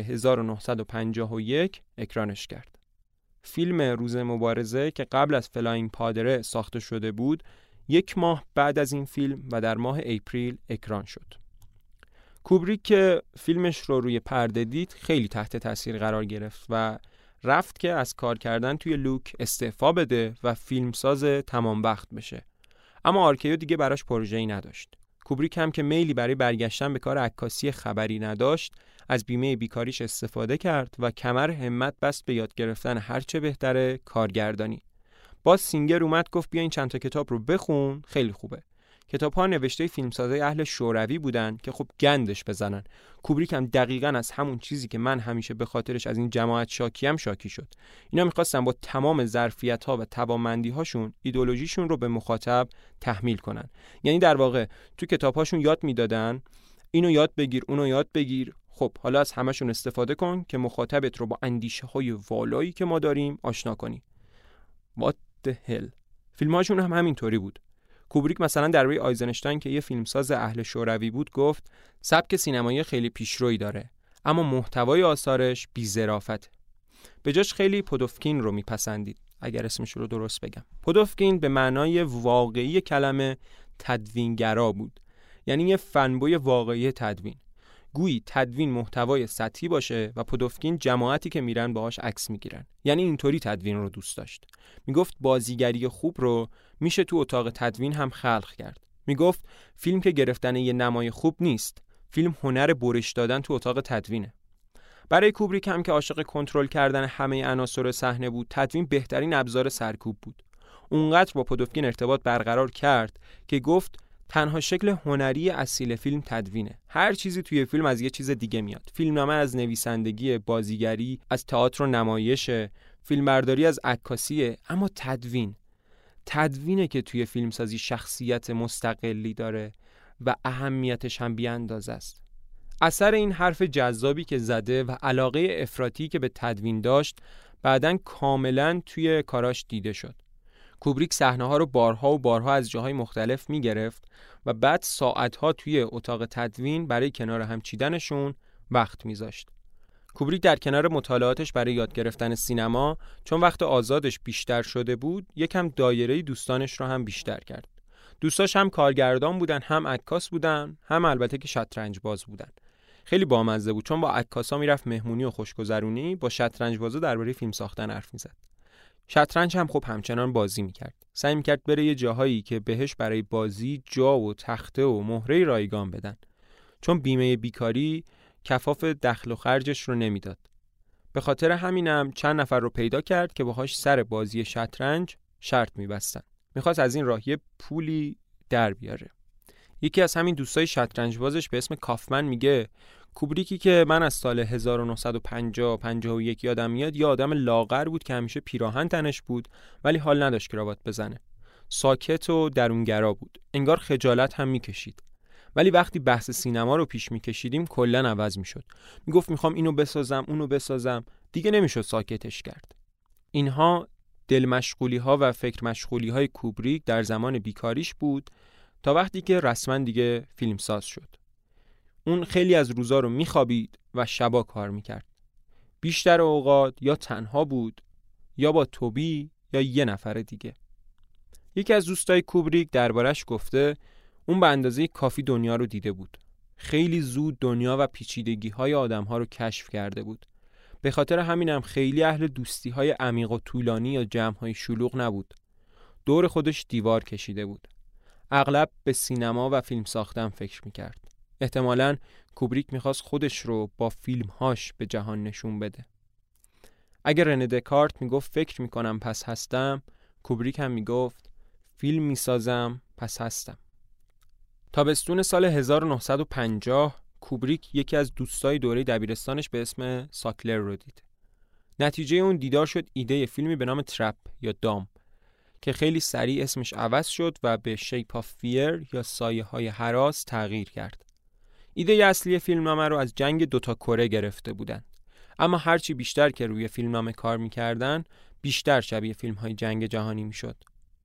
1951 اکرانش کرد. فیلم روز مبارزه که قبل از فلاینگ پادره ساخته شده بود 1 ماه بعد از این فیلم و در ماه اپریل اکران شد. کوبریک که فیلمش رو روی پرده دید خیلی تحت تاثیر قرار گرفت و رفت که از کار کردن توی لوک استعفا بده و فیلمساز تمام وقت بشه. اما RKO دیگه براش پروژه‌ای نداشت. کوبریک هم که میلی برای برگشتن به کار عکاسی خبری نداشت، از بیمه بیکاریش استفاده کرد و کمر همت بست به یاد گرفتن هرچه بهتره کارگردانی. باز سینگر اومد گفت بیا این چند تا کتاب رو بخون، خیلی خوبه. کتاب‌ها نوشته فیلمسازای اهل شوروی بودن که خب گندش بزنن. کوبریک هم دقیقاً از همون چیزی که من همیشه به خاطرش از این جماعت شاکیم شاکی شد. اینا می‌خواستن با تمام ظرفیت‌ها و توانمندی‌هاشون ایدئولوژیشون رو به مخاطب تحمیل کنن. یعنی در واقع تو کتاب‌هاشون یاد میدادن اینو یاد بگیر، اونو یاد بگیر. خب حالا از همشون استفاده کن که مخاطبت رو با اندیشه‌های والایی که ما داریم آشنا کنی. What the hell. فیلم‌هاشون هم همینطوری بود. کوبریک مثلا درباره آیزنشتاین که یه فیلمساز اهل شوروی بود گفت سبک سینمایی خیلی پیشرویی داره اما محتوای آثارش بی‌ظرافته. به جاش خیلی پودوفکین رو میپسندید اگر اسمش رو درست بگم. پودوفکین به معنای واقعی کلمه تدوینگرا بود، یعنی یه فنبوی واقعی تدوین. گویی تدوین محتوای سطحی باشه و پودوفکین جماعتی که میرن باهاش عکس میگیرن. یعنی اینطوری تدوین رو دوست داشت. میگفت بازیگری خوب رو میشه تو اتاق تدوین هم خلق کرد. میگفت فیلم که گرفتن یه نمای خوب نیست، فیلم هنر برش دادن تو اتاق تدوینه. برای کوبریک هم که عاشق کنترل کردن همه عناصر صحنه بود، تدوین بهترین ابزار سرکوب بود. اونقدر با پودوفکین ارتباط برقرار کرد که گفت تنها شکل هنری اصیل فیلم تدوینه. هر چیزی توی فیلم از یه چیز دیگه میاد. فیلمنامه از نویسندگی، بازیگری، از تئاتر و نمایش، فیلمبرداری از عکاسی، اما تدوینه که توی فیلمسازی شخصیت مستقلی داره و اهمیتش هم بی‌اندازه است. اثر این حرف جذابی که زده و علاقه افراطی که به تدوین داشت بعداً کاملاً توی کاراش دیده شد. کوبریک صحنه‌ها رو بارها و بارها از جاهای مختلف می‌گرفت و بعد ساعت‌ها توی اتاق تدوین برای کنار هم چیدنشون وقت می‌ذاشت. کوبریک در کنار مطالعاتش برای یاد گرفتن سینما، چون وقت آزادش بیشتر شده بود، یکم دایره دوستانش رو هم بیشتر کرد. دوستاش هم کارگردان بودن، هم عکاس بودن، هم البته که شطرنج باز بودن. خیلی بامزه بود چون با عکاسا میرفت مهمونی و خوشگذرونی، با شطرنج بازا درباره فیلم ساختن حرف میزد. شطرنج هم خب همچنان بازی میکرد. سعی میکرد بره یه جاهایی که بهش برای بازی جا و تخته و مهره رایگان بدن، چون بیمه بیکاری کفاف دخل و خرجش رو نمیداد. به خاطر همینم چند نفر رو پیدا کرد که باهاش سر بازی شطرنج شرط میبستن. میخواست از این راه یه پولی در بیاره. یکی از همین دوستای شطرنج بازش به اسم کافمن میگه کوبریکی که من از سال 1950-51 یادم میاد یه آدم لاغر بود که همیشه پیراهن تنش بود ولی حال نداشت کراوات بزنه. ساکت و درونگرا بود. انگار خجالت هم میکشید. ولی وقتی بحث سینما رو پیش میکشیدیم کلاً عوض میشد. میگفت میخوام اینو بسازم، اونو بسازم. دیگه نمیشد ساکتش کرد. اینها دل مشغولی ها و فکر مشغولی های کوبریک در زمان بیکاریش بود تا وقتی که رسما دیگه فیلمساز شد. اون خیلی از روزا رو میخوابید و شبا کار میکرد. بیشتر اوقات یا تنها بود یا با توبی یا یه نفر دیگه. یکی از دوستای کوبریک دربارش گفته اون به اندازه کافی دنیا رو دیده بود. خیلی زود دنیا و پیچیدگی‌های آدم‌ها رو کشف کرده بود. به خاطر همینم خیلی اهل دوستی‌های عمیق و طولانی یا جمع‌های شلوغ نبود. دور خودش دیوار کشیده بود. اغلب به سینما و فیلم ساختن فکر می‌کرد. احتمالاً کوبریک می‌خواست خودش رو با فیلم‌هاش به جهان نشون بده. اگر رنه دکارت میگفت فکر می‌کنم پس هستم، کوبریک هم میگفت فیلم می‌سازم پس هستم. تابستون سال 1950 کوبریک یکی از دوستای دوره دبیرستانش به اسم ساکلر رو دید. نتیجه اون دیدار شد ایده فیلمی به نام ترپ یا دام که خیلی سریع اسمش عوض شد و به شیپ آف فیر یا سایه های هراس تغییر کرد. ایده اصلی فیلمنامه رو از جنگ دوتا کره گرفته بودن. اما هرچی بیشتر که روی فیلمنامه کار میکردن بیشتر شبیه فیلم های جنگ جهانی میشد.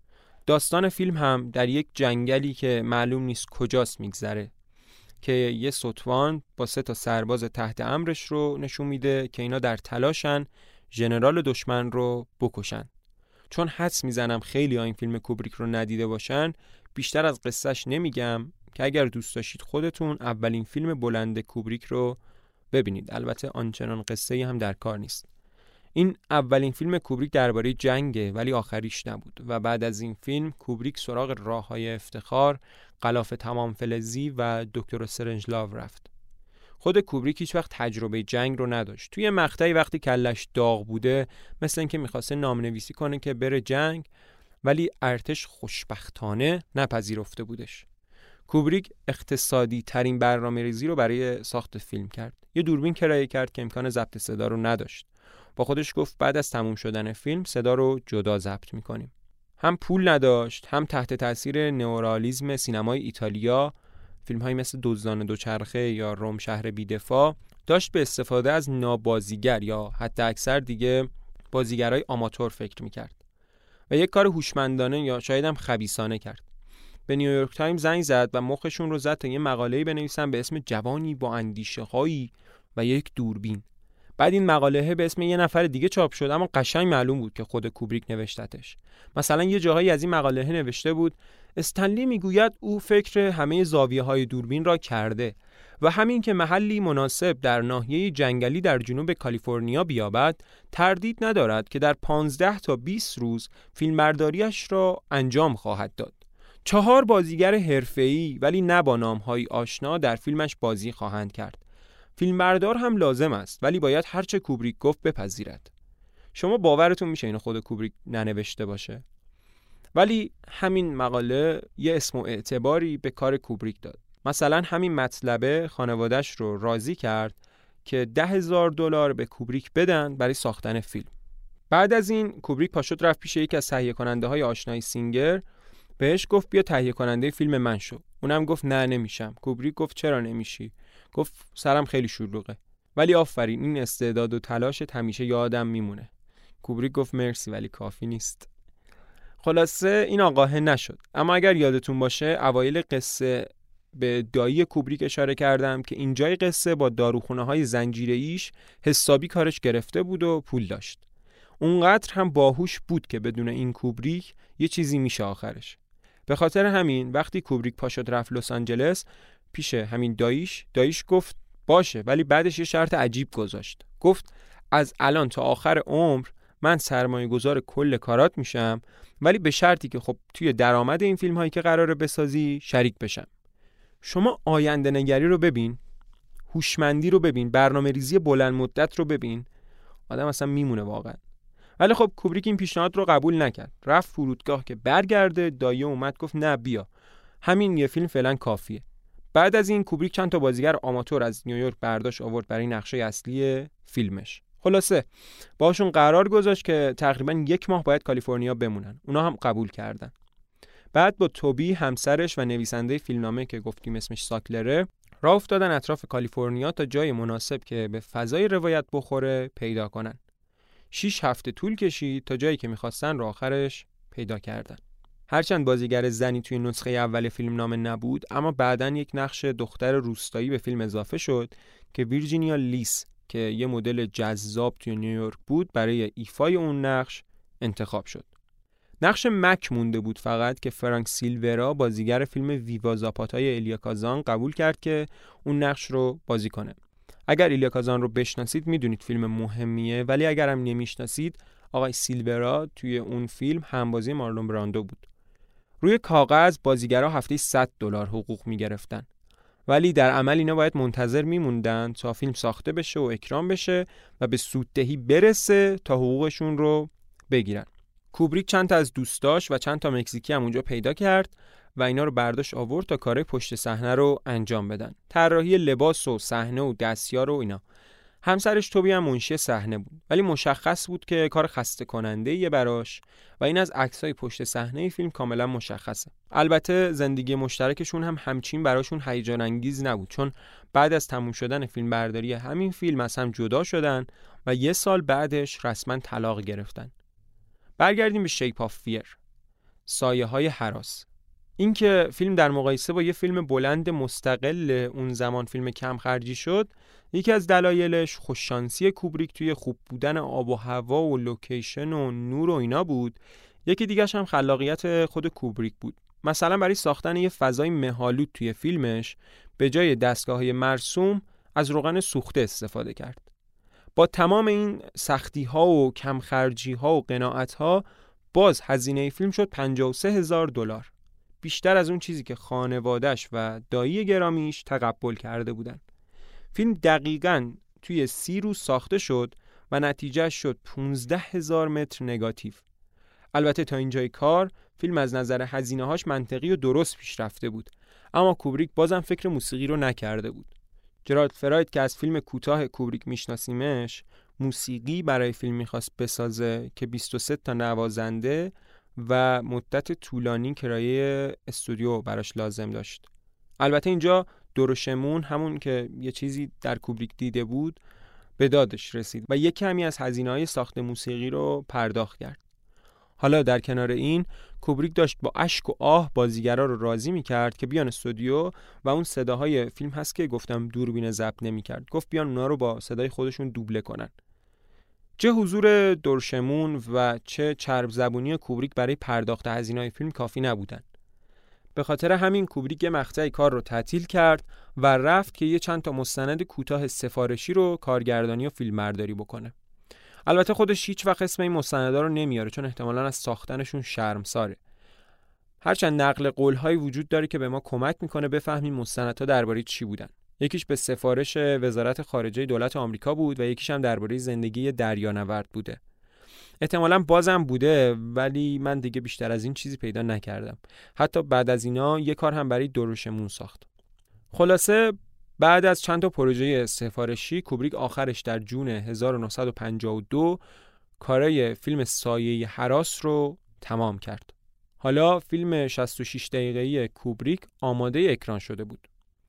داستان فیلم هم در یک جنگلی که معلوم نیست کجاست میگذره که یه ستوان با 3 سرباز تحت امرش رو نشون میده که اینا در تلاشن ژنرال دشمن رو بکشن. چون حدس میزنم خیلی ها این فیلم کوبریک رو ندیده باشن، بیشتر از قصهش نمیگم که اگر دوست داشتید خودتون اولین فیلم بلند کوبریک رو ببینید. البته آنچنان قصه‌ای هم در کار نیست. این اولین فیلم کوبریک درباره جنگه ولی آخریش نبود و بعد از این فیلم کوبریک سراغ راه‌های افتخار، غلاف تمام فلزی و دکتر استرنجلاو رفت. خود کوبریک هیچ وقت تجربه جنگ رو نداشت. توی مقطعی وقتی کلش داغ بوده مثل اینکه می‌خواسته نامه‌نویسی کنه که بره جنگ، ولی ارتش خوشبختانه نپذیرفته بودش. کوبریک اقتصادی ترین برنامه‌ریزی رو برای ساخت فیلم کرد. یه دوربین کرایه کرد که امکان ضبط صدا رو نداشت. با خودش گفت بعد از تموم شدن فیلم صدا رو جدا ضبط می‌کنیم. هم پول نداشت، هم تحت تاثیر نئورئالیسم سینمای ایتالیا، فیلم‌هایی مثل دزدان دوچرخه یا روم شهر بی‌دفاع، داشت به استفاده از نابازیگر یا حتی اکثر دیگه بازیگرای آماتور فکر می‌کرد و یک کار هوشمندانه یا شاید هم خبیثانه کرد. به نیویورک تایمز زنگ زد و مخشون رو زد تا یه مقاله‌ای بنویسن به اسم جوانی با اندیشه‌هایی و یک دوربین. بعد این مقاله به اسم یه نفر دیگه چاپ شد اما قشنگ معلوم بود که خود کوبریک نوشتتش. مثلا یه جاهایی از این مقاله نوشته بود استنلی میگوید او فکر همه زاویه‌های دوربین را کرده و همین که محلی مناسب در ناحیه جنگلی در جنوب کالیفرنیا بیابد تردید ندارد که در 15 تا 20 روز فیلمبرداریش را انجام خواهد داد. 4 بازیگر حرفه‌ای ولی نه با نام‌های آشنا در فیلمش بازی خواهند کرد. فیلمبردار هم لازم است ولی باید هرچه کوبریک گفت بپذیرد. شما باورتون میشه اینو خود کوبریک ننوشته باشه؟ ولی همین مقاله یه اسم و اعتباری به کار کوبریک داد. مثلا همین مطلبه خانواده‌اش رو راضی کرد که $10,000 به کوبریک بدن برای ساختن فیلم. بعد از این کوبریک پاشد رفت پیش یکی از تهیه کننده های آشنای سینگر، بهش گفت بیا تهیه کننده فیلم من شو. اونم گفت نه نمیشم. کوبریک گفت چرا نمیشی؟ گفت سرم خیلی شلوغه. ولی آفرین، این استعداد و تلاشت همیشه یادم میمونه. کوبریک گفت مرسی ولی کافی نیست. خلاصه این آقاه نشد. اما اگر یادتون باشه اوایل قصه به دایی کوبریک اشاره کردم که اینجای قصه با داروخونه های زنجیره‌ایش حسابی کارش گرفته بود و پول داشت. اونقدر هم باهوش بود که بدون این کوبریک یه چیزی میشه آخرش. به خاطر همین وقتی کوبریک پاشد رفت لس آنجلس پیش همین داییش گفت باشه، ولی بعدش یه شرط عجیب گذاشت. گفت از الان تا آخر عمر من سرمایه گذار کل کارات میشم، ولی به شرطی که خب توی درآمد این فیلم هایی که قراره بسازی شریک بشم. شما آینده نگری رو ببین، هوشمندی رو ببین، برنامه ریزی بلند مدت رو ببین، آدم اصلا میمونه واقعا. ولی خب کوبریک این پیشنهاد رو قبول نکرد. رفت فرودگاه که برگرده، دایه اومد گفت نه بیا، همین یه فیلم فعلا کافیه. بعد از این کوبریک چند تا بازیگر آماتور از نیویورک برداشت آورد برای نقشه اصلی فیلمش. خلاصه باشون قرار گذاشت که تقریبا 1 ماه باید کالیفرنیا بمونن. اونا هم قبول کردن. بعد با توبی همسرش و نویسنده فیلمنامه که گفتیم اسمش ساکلره راه افتادن اطراف کالیفرنیا تا جای مناسب که به فضای روایت بخوره پیدا کنن. 6 هفته طول کشید تا جایی که می‌خواستن رو آخرش پیدا کردن. هرچند بازیگر زنی توی نسخه اول فیلمنامه نبود، اما بعداً یک نقش دختر روستایی به فیلم اضافه شد که ویرجینیا لیس که یه مدل جذاب توی نیویورک بود برای ایفای اون نقش انتخاب شد. نقش مک مونده بود فقط که فرانک سیلورا بازیگر فیلم ویوا زاپاتای ایلیا کازان قبول کرد که اون نقش رو بازی کنه. اگر ایلیا کازان رو بشناسید میدونید فیلم مهمیه، ولی اگر هم نمیشناسید آقای سیلورا توی اون فیلم همبازی مارلون براندو بود. روی کاغذ بازیگرها هفته $100 حقوق میگرفتن، ولی در عمل اینا باید منتظر میموندن تا فیلم ساخته بشه و اکرام بشه و به سوددهی برسه تا حقوقشون رو بگیرن. کوبریک چند تا از دوستاش و چند تا مکزیکی هم اونجا پیدا کرد و اینا رو برداشت آورد تا کارهای پشت صحنه رو انجام بدن. طراحی لباس و صحنه و دستیار و اینا. همسرش توبی هم منشی صحنه بود، ولی مشخص بود که کار خسته کننده‌ایه براش و این از عکسای پشت صحنه فیلم کاملا مشخصه. البته زندگی مشترکشون هم همچین براشون هیجان انگیز نبود، چون بعد از تموم شدن فیلم برداری همین فیلم از هم جدا شدن و 1 سال بعدش رسما طلاق گرفتن. برگردیم به شیپ آف فیر، سایه های هراس. این که فیلم در مقایسه با یه فیلم بلند مستقل اون زمان فیلم کم خرجی شد، یکی از دلایلش خوششانسی کوبریک توی خوب بودن آب و هوا و لوکیشن و نور و اینا بود. یکی دیگه‌ش هم خلاقیت خود کوبریک بود. مثلا برای ساختن یه فضای مه‌آلود توی فیلمش به جای دستگاه‌های مرسوم از روغن سوخته استفاده کرد. با تمام این سختی‌ها و کم خرجی‌ها و قناعت‌ها باز هزینه فیلم شد $53,000. بیشتر از اون چیزی که خانواده‌اش و دایی گرامیش تقبل کرده بودن. فیلم دقیقاً توی 30 روز ساخته شد و نتیجه شد 15,000 متر نگاتیو. البته تا اینجای کار فیلم از نظر هزینه‌هاش منطقی و درست پیش رفته بود، اما کوبریک بازم فکر موسیقی رو نکرده بود. جرالد فراید که از فیلم کوتاه کوبریک میشناسیمش، موسیقی برای فیلم میخواست بسازه که 23 تا نوازنده و مدت طولانی کرایه استودیو براش لازم داشت. البته اینجا دورشمون، همون که یه چیزی در کوبریک دیده بود، به دادش رسید و یک کمی از هزینه‌های ساخت موسیقی رو پرداخت کرد. حالا در کنار این کوبریک داشت با اشک و آه بازیگرا رو راضی می‌کرد که بیان استودیو و اون صداهای فیلم هست که گفتم دوربین ضبط نمی‌کرد، گفت بیان اونا رو با صدای خودشون دوبله کنن. چه حضور دورشمون و چه چرب زبونی کوبریک برای پرداخت هزینه‌های فیلم کافی نبودن. به خاطر همین کوبریک یه مقطعی کار رو تعطیل کرد و رفت که یه چند تا مستند کوتاه سفارشی رو کارگردانی و فیلمبرداری بکنه. البته خودش هیچ وقت اسم این مستندا رو نمیاره چون احتمالاً از ساختنشون شرمساره. هرچند نقل قول‌هایی وجود داره که به ما کمک میکنه بفهمیم مستندها درباره چی بودن. یکیش به سفارش وزارت خارجه دولت آمریکا بود و یکیش هم درباره زندگی دریانورد بوده. احتمالاً بازم بوده، ولی من دیگه بیشتر از این چیزی پیدا نکردم. حتی بعد از اینا یه کار هم برای دروشمون ساخت. خلاصه بعد از چند تا پروژه سفارشی، کوبریک آخرش در جون 1952 کارای فیلم سایه هراس رو تمام کرد. حالا فیلم 66 دقیقه‌ای کوبریک آماده اکران شده بود.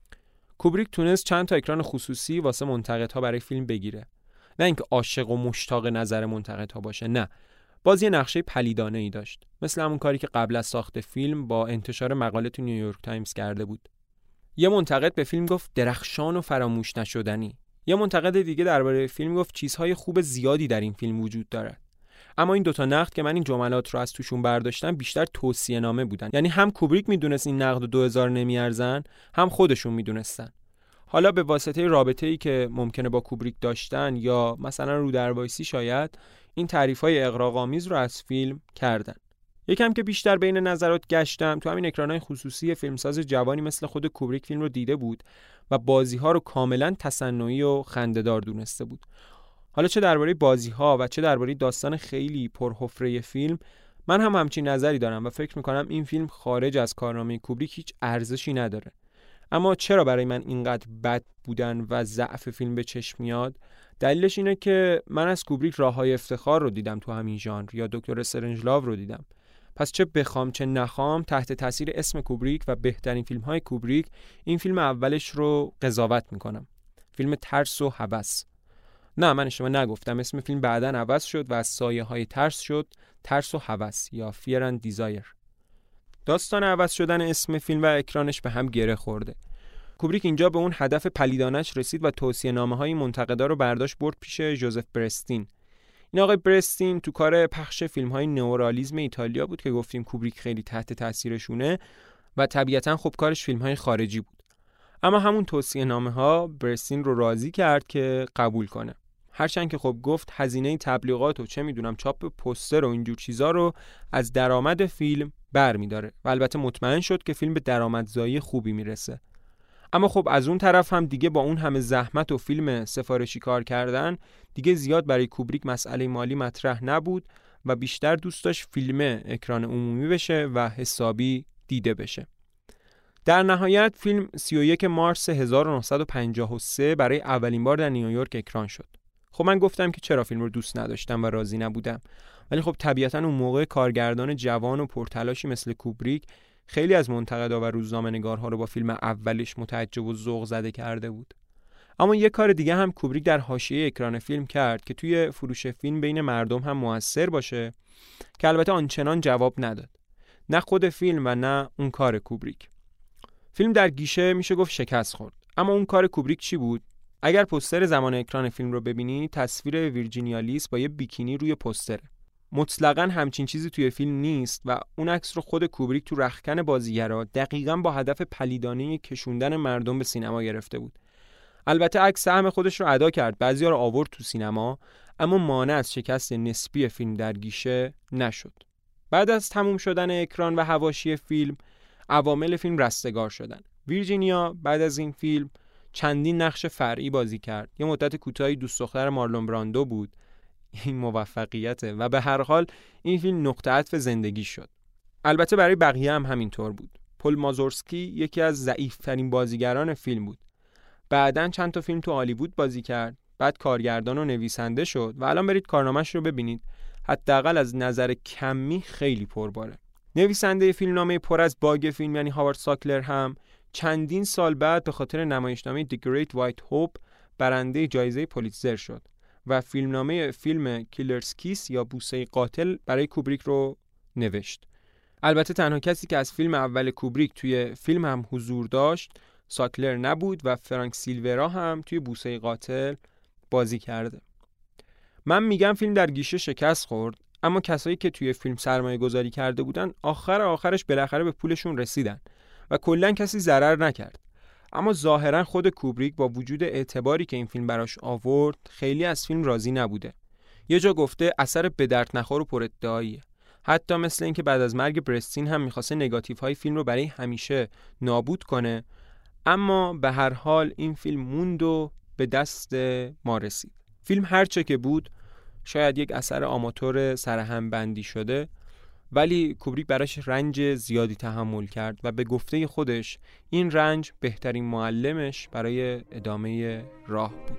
کوبریک تونست چند تا اکران خصوصی واسه منتقدها برای فیلم بگیره. نه اینکه عاشق و مشتاق نظر منتقدها باشه، نه. باز یه نقشه پلیدانه‌ای داشت، مثل همون کاری که قبل از ساخت فیلم با انتشار مقاله تو نیویورک تایمز کرده بود. یه منتقد به فیلم گفت درخشان و فراموش نشدنی. یه منتقد دیگه درباره فیلم گفت چیزهای خوب زیادی در این فیلم وجود داره. اما این دوتا نقد که من این جملات رو از توشون برداشتم بیشتر توصیه نامه بودن. یعنی هم کوبریک میدونست این نقد 2000 نمیارزن، هم خودشون میدونستن. حالا به واسطه رابطه‌ای که ممکنه با کوبریک داشتن یا مثلا رو در وایسی، شاید این تعریف‌های اغراق‌آمیز رو از فیلم کردن. یکم که بیشتر بین نظرات گشتم، تو همین اکران‌های خصوصی فیلمساز جوانی مثل خود کوبریک فیلم رو دیده بود و بازی‌ها رو کاملاً تصنعی و خنده‌دار دونسته بود. حالا چه درباره بازی‌ها و چه درباره داستان خیلی پرحفره فیلم، من هم همچین نظری دارم و فکر می‌کنم این فیلم خارج از کارنامه کوبریک هیچ ارزشی نداره. اما چرا برای من اینقدر بد بودن و ضعف فیلم به چشم میاد؟ دلیلش اینه که من از کوبریک راه‌های افتخار رو دیدم تو همین ژانر، یا دکتر استرنجلاو رو دیدم. پس چه بخوام چه نخوام، تحت تاثیر اسم کوبریک و بهترین فیلم‌های کوبریک این فیلم اولش رو قضاوت میکنم. فیلم ترس و هوس. نه، من اشتباه نگفتم، اسم فیلم بعداً عوض شد و از سایه‌های ترس شد ترس و هوس یا Fear and Desire. داستان عوض شدن اسم فیلم و اکرانش به هم گره خورده. کوبریک اینجا به اون هدف پلیدانش رسید و توصیه‌نامه‌های منتقدا رو برداشت برد پیش جوزف برستین. این آقای برستین تو کار پخش فیلم‌های نئورالیسم ایتالیا بود که گفتیم کوبریک خیلی تحت تاثیرشونه و طبیعتاً خب کارش فیلم‌های خارجی بود. اما همون توصیه‌نامه‌ها برستین رو راضی کرد که قبول کنه. هرچند که خب گفت هزینه تبلیغات و چه میدونم چاپ پوستر و اینجور چیزا رو از درآمد فیلم برمی‌داره و البته مطمئن شد که فیلم به درآمدزایی خوبی میرسه. اما خب از اون طرف هم دیگه با اون همه زحمت و فیلم سفارشی کار کردن، دیگه زیاد برای کوبریک مسئله مالی مطرح نبود و بیشتر دوست داشت فیلم اکران عمومی بشه و حسابی دیده بشه. در نهایت فیلم 31 مارس 1953 برای اولین بار در نیویورک اکران شد. خب من گفتم که چرا فیلم رو دوست نداشتم و راضی نبودم، ولی خب طبیعتاً اون موقع کارگردان جوان و پرتلاشی مثل کوبریک خیلی از منتقدا و روزنامه‌نگارها رو با فیلم اولش متعجب و ذوق زده کرده بود. اما یک کار دیگه هم کوبریک در حاشیه اکران فیلم کرد که توی فروش فیلم بین مردم هم موثر باشه، که البته آنچنان جواب نداد. نه خود فیلم و نه اون کار کوبریک. فیلم در گیشه میشه گفت شکست خورد. اما اون کار کوبریک چی بود؟ اگر پوستر زمان اکران فیلم رو ببینی، تصویر ویرجینیا لیس با یه بیکینی روی پوستره. مطلقاً همچین چیزی توی فیلم نیست و اون عکس رو خود کوبریک تو رختکن بازیگرا دقیقاً با هدف پلیدانه کشوندن مردم به سینما گرفته بود. البته عکس سهم خودش رو ادا کرد، بعضیا رو آورد تو سینما، اما مانع از شکست نسبی فیلم در گیشه نشد. بعد از تموم شدن اکران و حواشی فیلم، عوامل فیلم رستگار شدن. ویرجینیا بعد از این فیلم چندین نقش فرعی بازی کرد. یه مدت کوتاهی دوست دختر مارلون براندو بود. این موفقیته و به هر حال این فیلم نقطه عطف زندگی شد. البته برای بقیه هم همینطور بود. پل مازورسکی یکی از ضعیف‌ترین بازیگران فیلم بود. بعداً چند تا فیلم تو هالیوود بازی کرد، بعد کارگردان و نویسنده شد و الان برید کارنامه‌اش رو ببینید. حداقل از نظر کمی خیلی پرباره. نویسنده فیلمنامه پر از باگ فیلم یعنی هاوارد ساکلر هم چندین سال بعد به خاطر نمایشنامه The Great White Hope برنده جایزه پولیتزر شد و فیلمنامه فیلم کیلرز کیس یا بوسه قاتل برای کوبریک رو نوشت. البته تنها کسی که از فیلم اول کوبریک توی فیلم هم حضور داشت ساکلر نبود و فرانک سیلورا هم توی بوسه قاتل بازی کرده. من میگم فیلم در گیشه شکست خورد، اما کسایی که توی فیلم سرمایه گذاری کرده بودن آخرش بالاخره به پولشون رسیدن و کلاً کسی ضرر نکرد. اما ظاهراً خود کوبریک با وجود اعتباری که این فیلم براش آورد خیلی از فیلم راضی نبوده. یه جا گفته اثر به درد نخور و پر ادعاییه. حتی مثل اینکه بعد از مرگ برستین هم می‌خواسته نگاتیوهای فیلم رو برای همیشه نابود کنه، اما به هر حال این فیلم موند و به دست ما رسید. فیلم هرچه که بود شاید یک اثر آماتور سرهم بندی شده، ولی کوبریک براش رنج زیادی تحمل کرد و به گفته خودش این رنج بهترین معلمش برای ادامه راه بود.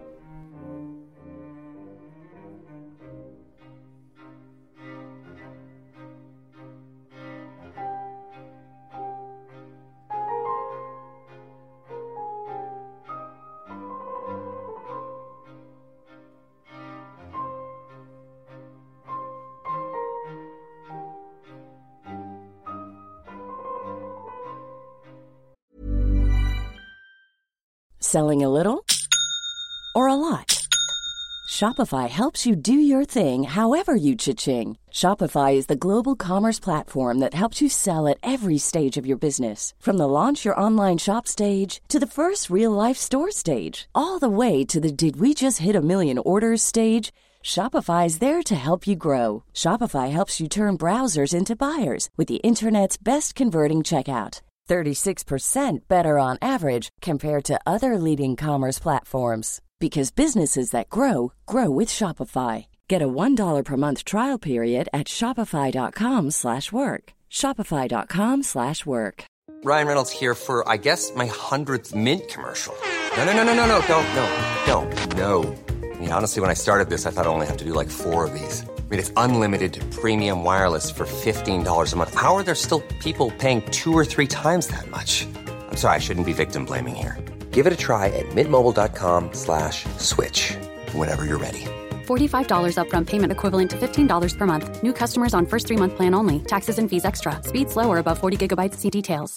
Selling a little or a lot? Shopify helps you do your thing however you cha-ching. Shopify is the global commerce platform that helps you sell at every stage of your business. From the launch your online shop stage to the first real-life store stage, all the way to the did we just hit a million orders stage. Shopify is there to help you grow. Shopify helps you turn browsers into buyers with the internet's best converting checkout. 36% better on average compared to other leading commerce platforms. Because businesses that grow, grow with Shopify. Get a $1 per month trial period at shopify.com/work. Shopify.com/work. Ryan Reynolds here for, I guess, my 100th Mint commercial. No. I mean, honestly, when I started this, I thought I only have to do like 4 of these. I mean, it's unlimited premium wireless for $15 a month. How are there still people paying 2 or 3 times that much? I'm sorry, I shouldn't be victim blaming here. Give it a try at mintmobile.com/switch. Whenever you're ready. $45 upfront payment equivalent to $15 per month. New customers on first 3-month plan only. Taxes and fees extra. Speed slower above 40 gigabytes. See details.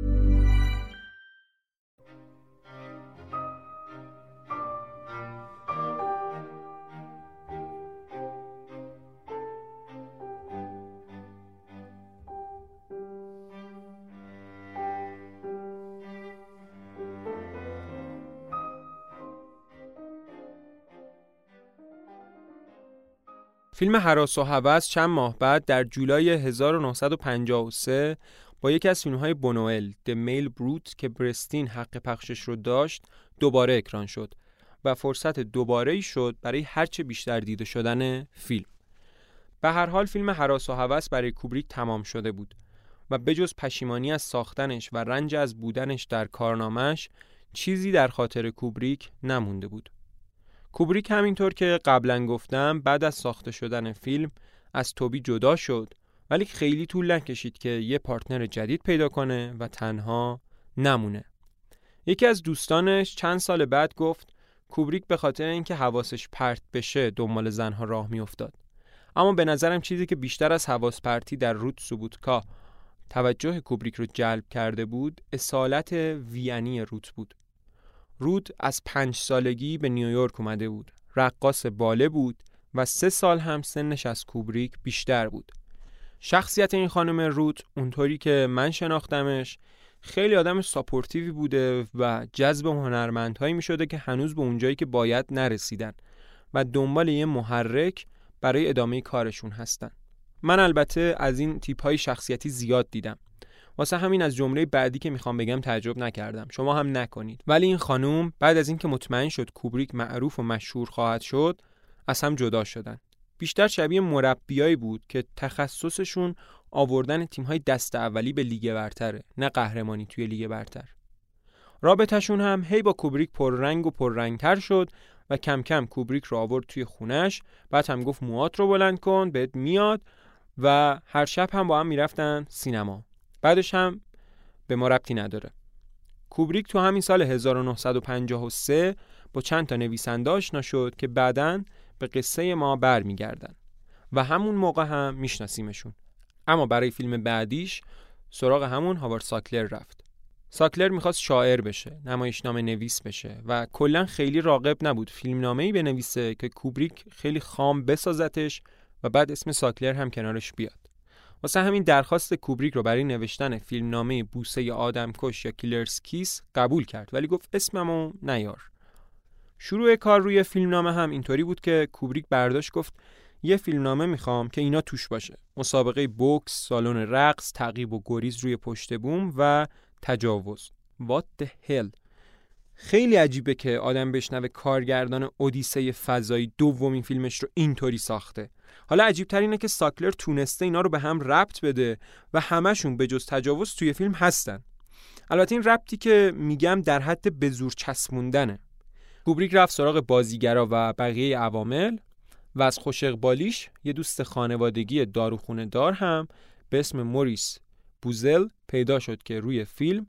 فیلم هراس و هوس چند ماه بعد در جولای 1953 با یکی از فیلم‌های بونوئل The Male Brute که برستین حق پخشش رو داشت دوباره اکران شد و فرصت دوباره‌ای شد برای هرچه بیشتر دیده شدن فیلم. به هر حال فیلم هراس و هوس برای کوبریک تمام شده بود و بجز پشیمانی از ساختنش و رنج از بودنش در کارنامه‌اش چیزی در خاطر کوبریک نمونده بود. کوبریک همینطور که قبلا گفتم بعد از ساخته شدن فیلم از توبی جدا شد، ولی خیلی طول نکشید که یه پارتنر جدید پیدا کنه و تنها نمونه. یکی از دوستانش چند سال بعد گفت کوبریک به خاطر اینکه حواسش پرت بشه دنبال زنها راه میافتاد. اما به نظرم چیزی که بیشتر از حواس پرتی در رود سوبوتکا توجه کوبریک رو جلب کرده بود اصالت وینی رود بود. رود از 5 سالگی به نیویورک اومده بود. رقاص باله بود و 3 سال هم سنش از کوبریک بیشتر بود. شخصیت این خانم رود اونطوری که من شناختمش خیلی آدم ساپورتیوی بوده و جذب هنرمندهایی می شده که هنوز به اونجایی که باید نرسیدن و دنبال یه محرک برای ادامه کارشون هستن. من البته از این تیپ‌های شخصیتی زیاد دیدم. واسه همین از جمله بعدی که میخوام بگم تعجب نکردم. شما هم نکنید. ولی این خانوم بعد از اینکه مطمئن شد کوبریک معروف و مشهور خواهد شد، از هم جدا شدن. بیشتر شبیه مربیایی بود که تخصصشون آوردن تیم‌های دست اولی به لیگ برتره، نه قهرمانی توی لیگ برتر. رابطه‌شون هم هی با کوبریک پررنگ و پررنگ‌تر شد و کم کم کوبریک رو آورد توی خونش، بعد هم گفت موهات رو بلند کن بهت میاد و هر شب هم با هم میرفتن سینما. بعدش هم به ما ربطی نداره. کوبریک تو همین سال 1953 با چند تا نویسنده آشنا شد که بعداً به قصه ما برمیگردن و همون موقع هم میشناسیمشون. اما برای فیلم بعدیش سراغ همون هاوارد ساکلر رفت. ساکلر میخواست شاعر بشه، نمایشنامه نویس بشه و کلاً خیلی راغب نبود فیلمنامه‌ای بنویسه که کوبریک خیلی خام بسازتش و بعد اسم ساکلر هم کنارش بیاد. واسه همین درخواست کوبریک رو برای نوشتن فیلمنامه بوسه آدمکش یا کیلرز کیس قبول کرد، ولی گفت اسممو نیار. شروع کار روی فیلمنامه هم اینطوری بود که کوبریک برداشت گفت یه فیلمنامه میخوام که اینا توش باشه. مسابقه بوکس، سالن رقص، تعقیب و گریز روی پشت بوم و تجاوز. What the hell؟ خیلی عجیبه که آدم بشنوه کارگردان اودیسه فضایی دومین فیلمش رو اینطوری ساخته. حالا عجیب‌تر اینه که ساکلر تونسته اینا رو به هم ربط بده و همشون به جز تجاوز توی فیلم هستن. البته این ربطی که میگم در حد به زور چسبوندنه. کوبریک رفت سراغ بازیگرا و بقیه عوامل و از خوش اقبالیش یه دوست خانوادگی داروخونه دار هم به اسم موریس بوزل پیدا شد که روی فیلم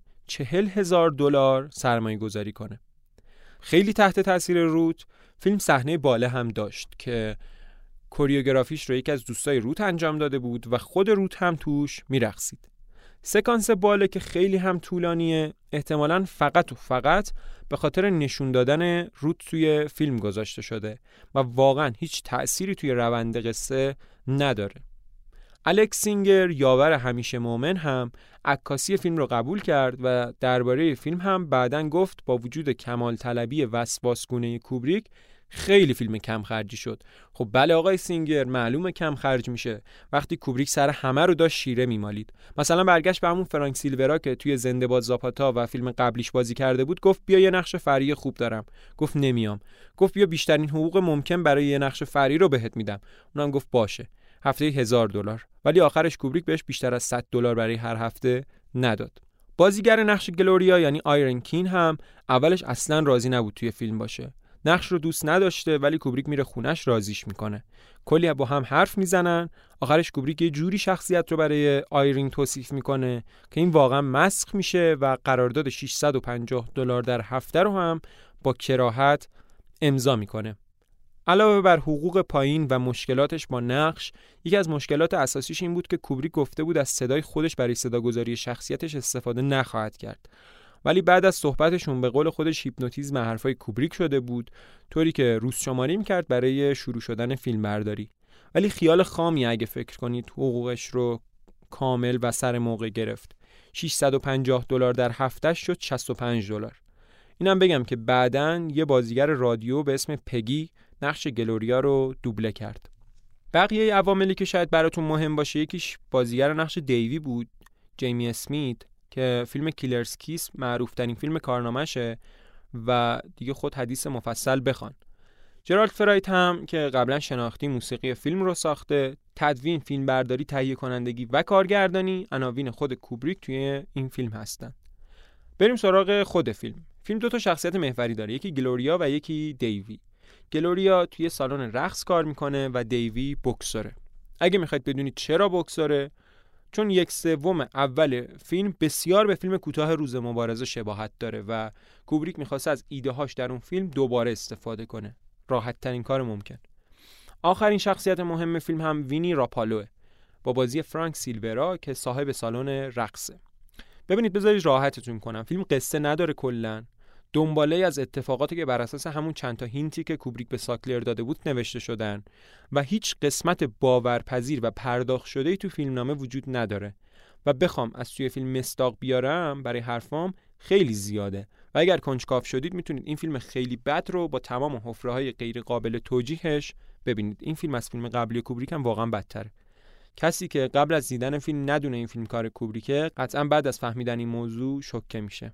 $40,000 سرمایه گذاری کنه. خیلی تحت تاثیر روت فیلم صحنه باله هم داشت که کوریوگرافیش رو یکی از دوستای روت انجام داده بود و خود روت هم توش میرقصید. سکانس باله که خیلی هم طولانیه، احتمالاً فقط به خاطر نشون دادن روت توی فیلم گذاشته شده و واقعاً هیچ تأثیری توی روند قصه نداره. الکس سینگر یاور همیشه مومن هم عکاسی فیلم رو قبول کرد و درباره فیلم هم بعداً گفت با وجود کمال طلبی وسواسگونه کوبریک خیلی فیلم کم خرجی شد. خب بله آقای سینگر، معلومه کم خرج میشه وقتی کوبریک سر همه رو داشت شیره میمالید. مثلا برگشت به همون فرانک سیلورا که توی زنده باد زاپاتا و فیلم قبلیش بازی کرده بود، گفت بیا یه نقش فری خوب دارم. گفت نمیام. گفت بیا بیشترین حقوق ممکن برای یه نقش فری رو بهت میدم. اونم گفت باشه. هفته $1,000. ولی آخرش کوبریک بهش بیشتر از $100 برای هر هفته نداد. بازیگر نقش گلوریا یعنی آیرن کین هم اولش اصلا راضی نبود توی فیلم باشه. نقش رو دوست نداشته ولی کوبریک میره خونش راضیش میکنه. کلی با هم حرف میزنن. آخرش کوبریک یه جوری شخصیت رو برای آیرین توصیف میکنه که این واقعا مسخ میشه و قرارداد $650 در هفته رو هم با کراهت امضا میکنه. علاوه بر حقوق پایین و مشکلاتش با نقش، یکی از مشکلات اساسیش این بود که کوبریک گفته بود از صدای خودش برای صداگذاری شخصیتش استفاده نخواهد کرد. ولی بعد از صحبتشون به قول خودش هیپنوتیزم حرفای کوبریک شده بود، طوری که روز شماری می‌کرد برای شروع شدن فیلم برداری. ولی خیال خامی اگه فکر کنید حقوقش رو کامل و سر موقع گرفت. $650 در هفتهش شد $65. اینم بگم که بعداً یه بازیگر رادیو به اسم پگی نقش گلوریا رو دوبله کرد. بقیه عواملی که شاید براتون مهم باشه، یکیش بازیگر نقش دیوی بود، جیمی اسمیت، که فیلم کیلرز کیس معروف ترین فیلم کارنامه‌شه و دیگه خود حدیث مفصل بخوان. جرالد فرایت هم که قبلا شناختی موسیقی فیلم رو ساخته. تدوین، فیلم برداری، تهیه کنندگی و کارگردانی عناوین خود کوبریک توی این فیلم هستن. بریم سراغ خود فیلم. فیلم 2 شخصیت محوری داره، یکی گلوریا و یکی دیوی. گلوریا توی سالن رقص کار میکنه و دیوی بوکسوره. اگه میخواید بدونید چرا بوکسوره، چون 1/3 اول فیلم بسیار به فیلم کوتاه روز مبارزه شباهت داره و کوبریک میخواست از ایده هاش در اون فیلم دوباره استفاده کنه. راحت ترین کار ممکن. آخرین شخصیت مهم فیلم هم وینی راپالوه با بازی فرانک سیلورا که صاحب سالن رقصه. ببینید بذارید راحتتون کنم، فیلم قصه نداره کلاً. دنباله از اتفاقاتی که بر اساس همون چند تا هینتی که کوبریک به ساکلر داده بود نوشته شدن و هیچ قسمت باورپذیر و پرداخت شده‌ای تو فیلمنامه وجود نداره و بخوام از توی فیلم مصداق بیارم برای حرفام خیلی زیاده و اگر کنجکاو شدید میتونید این فیلم خیلی بد رو با تمام حفره‌های غیر قابل توجیهش ببینید. این فیلم از فیلم قبلی کوبریک هم واقعا بدتره. کسی که قبل از دیدن فیلم ندونه این فیلم کار کوبریکه، قطعاً بعد از فهمیدن این موضوع شوکه میشه.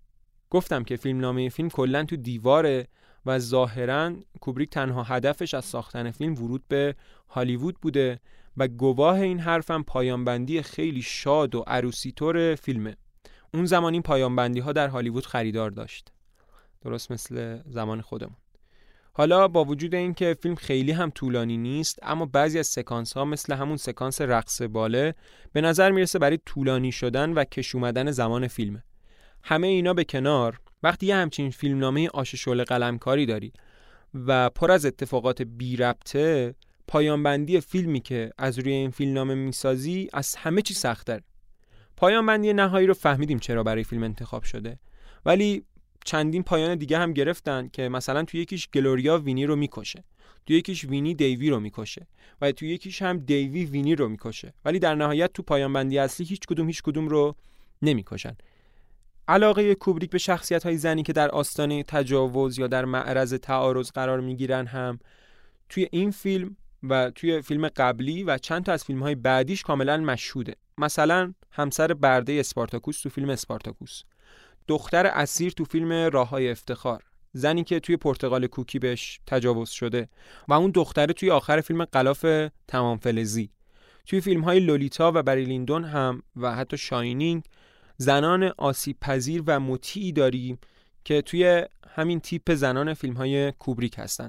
گفتم که فیلمنامه فیلم کلاً تو دیواره و ظاهراً کوبریک تنها هدفش از ساختن فیلم ورود به هالیوود بوده و گواه این حرفم پایانبندی خیلی شاد و عروسی طور فیلمه. اون زمان این پایانبندی ها در هالیوود خریدار داشت، درست مثل زمان خودمون. حالا با وجود این که فیلم خیلی هم طولانی نیست، اما بعضی از سکانس ها مثل همون سکانس رقص باله به نظر میرسه برای طولانی شدن و کش اومدن زمان فیلمه. همه اینا به کنار، وقتی یه همچین فیلمنامه آش شعله قلمکاری داری و پر از اتفاقات بی ربطه، پایانبندی فیلمی که از روی این فیلمنامه میسازی از همه چی سخت‌تره. پایانبندی نهایی رو فهمیدیم چرا برای فیلم انتخاب شده، ولی چندین پایان دیگه هم گرفتن که مثلا توی یکیش گلوریا وینی رو میکشه، توی یکیش وینی دیوی رو میکشه و توی یکیش هم دیوی وینی رو میکشه، ولی در نهایت تو پایانبندی اصلی هیچ کدوم رو نمیکشن. علاقه کوبریک به شخصیت‌های زنی که در آستانه تجاوز یا در معرض تعارض قرار میگیرن هم توی این فیلم و توی فیلم قبلی و چند تا از فیلم‌های بعدیش کاملا مشهوده. مثلا همسر برده اسپارتاکوس تو فیلم اسپارتاکوس، دختر اسیر تو فیلم راه‌های افتخار، زنی که توی پرتقال کوکی بهش تجاوز شده و اون دختره توی آخر فیلم غلاف تمام فلزی. توی فیلم‌های لولیتا و بری لیندون هم و حتی شاینینگ زنان آسیب پذیر و مطیعی داریم که توی همین تیپ زنان فیلم‌های کوبریک هستن.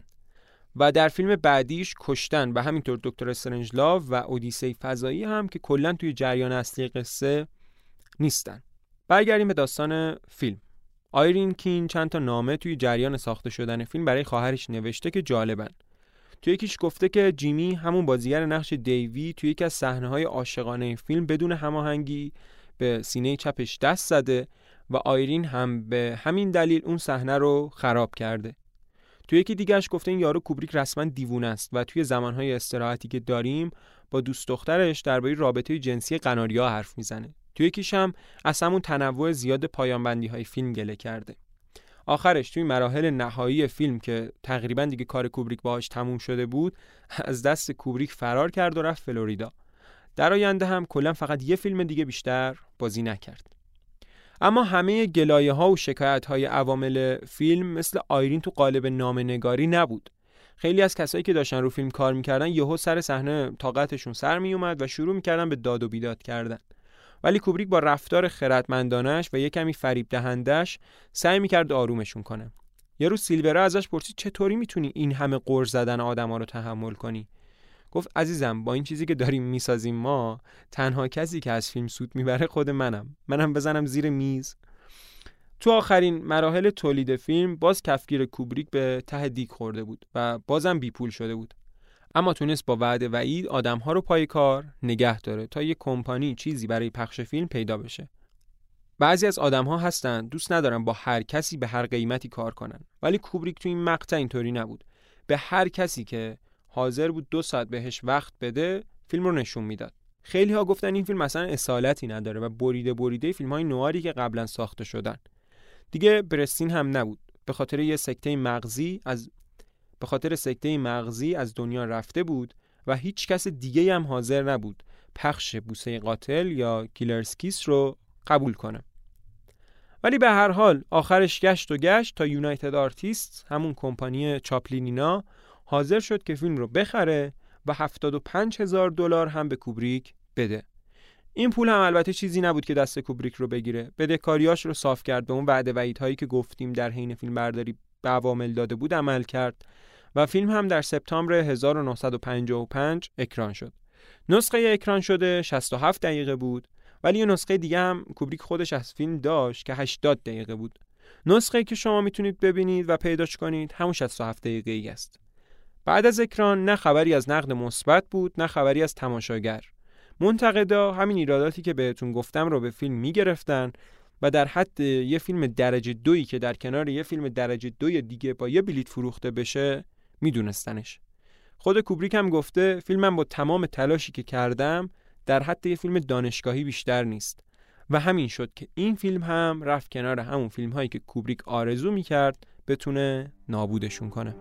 و در فیلم بعدیش کشتن و همینطور دکتر استرنجلاو و اودیسه فضایی هم که کلاً توی جریان اصلی قصه نیستن. برگردیم به داستان فیلم. آیرین کین چند تا نامه توی جریان ساخته شدن فیلم برای خواهرش نوشته که جالبن. توی یکیش گفته که جیمی همون بازیگر نقش دیوی توی یکی از صحنه‌های عاشقانه فیلم بدون هماهنگی به سینه چپش دست زده و آیرین هم به همین دلیل اون صحنه رو خراب کرده. توی یکی دیگه‌اش گفته این یارو کوبریک رسما دیوونه است و توی زمانهای استراحتی که داریم با دوست دخترش درباره رابطه جنسی قناریا حرف میزنه. توی یکیش هم از همون تنوع زیاد پایان‌بندی‌های فیلم گله کرده. آخرش توی مراحل نهایی فیلم که تقریبا دیگه کار کوبریک باهاش تموم شده بود، از دست کوبریک فرار کرد و رفت فلوریدا. در آینده هم کلا فقط یه فیلم دیگه بیشتر بازی نکرد. اما همه گلایه‌ها و شکایت‌های عوامل فیلم مثل آیرین تو قالب نامه‌نگاری نبود. خیلی از کسایی که داشتن رو فیلم کار می‌کردن یهو سر صحنه طاقتشون سر میومد و شروع می‌کردن به داد و بیداد کردن. ولی کوبریک با رفتار خردمندانش و یک کمی فریب دهندش سعی می‌کرد آرومشون کنه. یه روز سیلورا ازش پرسید چطوری میتونی این همه غر زدن آدما رو تحمل کنی؟ گفت عزیزم با این چیزی که داریم میسازیم ما، تنها کسی که از فیلم سود میبره خود منم بزنم زیر میز. تو آخرین مراحل تولید فیلم باز کفگیر کوبریک به ته دیگ خورده بود و بازم بی پول شده بود. اما تونست با وعده وعید آدم‌ها رو پای کار نگه داره تا یه کمپانی چیزی برای پخش فیلم پیدا بشه. بعضی از آدم‌ها هستن دوست ندارن با هر کسی به هر قیمتی کار کنن، ولی کوبریک تو این مقطع اینطوری نبود. به هر کسی که حاضر بود 2 ساعت بهش وقت بده فیلم رو نشون میداد. خیلی ها گفتن این فیلم اصلا اصالتی نداره و بریده فیلم‌های نواری که قبلا ساخته شدن. دیگه برستین هم نبود. به خاطر سکته مغزی از دنیا رفته بود و هیچ کس دیگه هم حاضر نبود پخش بوسه قاتل یا کیلرز کیس رو قبول کنه. ولی به هر حال آخرش گشت تا یونایتد آرتیست، همون کمپانی چاپلینینا، حاضر شد که فیلم رو بخره و $75,000 هم به کوبریک بده. این پول هم البته چیزی نبود که دست کوبریک رو بگیره. بدهکاریاش رو صاف کرد، به اون وعده وعیدهایی که گفتیم در حین فیلم برداری به عوامل داده بود عمل کرد و فیلم هم در سپتامبر 1955 اکران شد. نسخه اکران شده 67 دقیقه بود، ولی یه نسخه دیگه هم کوبریک خودش از فیلم داشت که 80 دقیقه بود. نسخه‌ای که شما میتونید ببینید و پیداش کنید همون 67 دقیقه‌ای است. بعد از اکران نه خبری از نقد مثبت بود نه خبری از تماشاگر. منتقدا همین ایراداتی که بهتون گفتم رو به فیلم میگرفتن و در حد یه فیلم درجه 2 که در کنار یه فیلم درجه 2 دیگه با یه بلیت فروخته بشه میدونستنش. خود کوبریک هم گفته فیلمم با تمام تلاشی که کردم در حد یه فیلم دانشگاهی بیشتر نیست و همین شد که این فیلم هم رفت کنار همون فیلم هایی که کوبریک آرزو میکرد بتونه نابودشون کنه.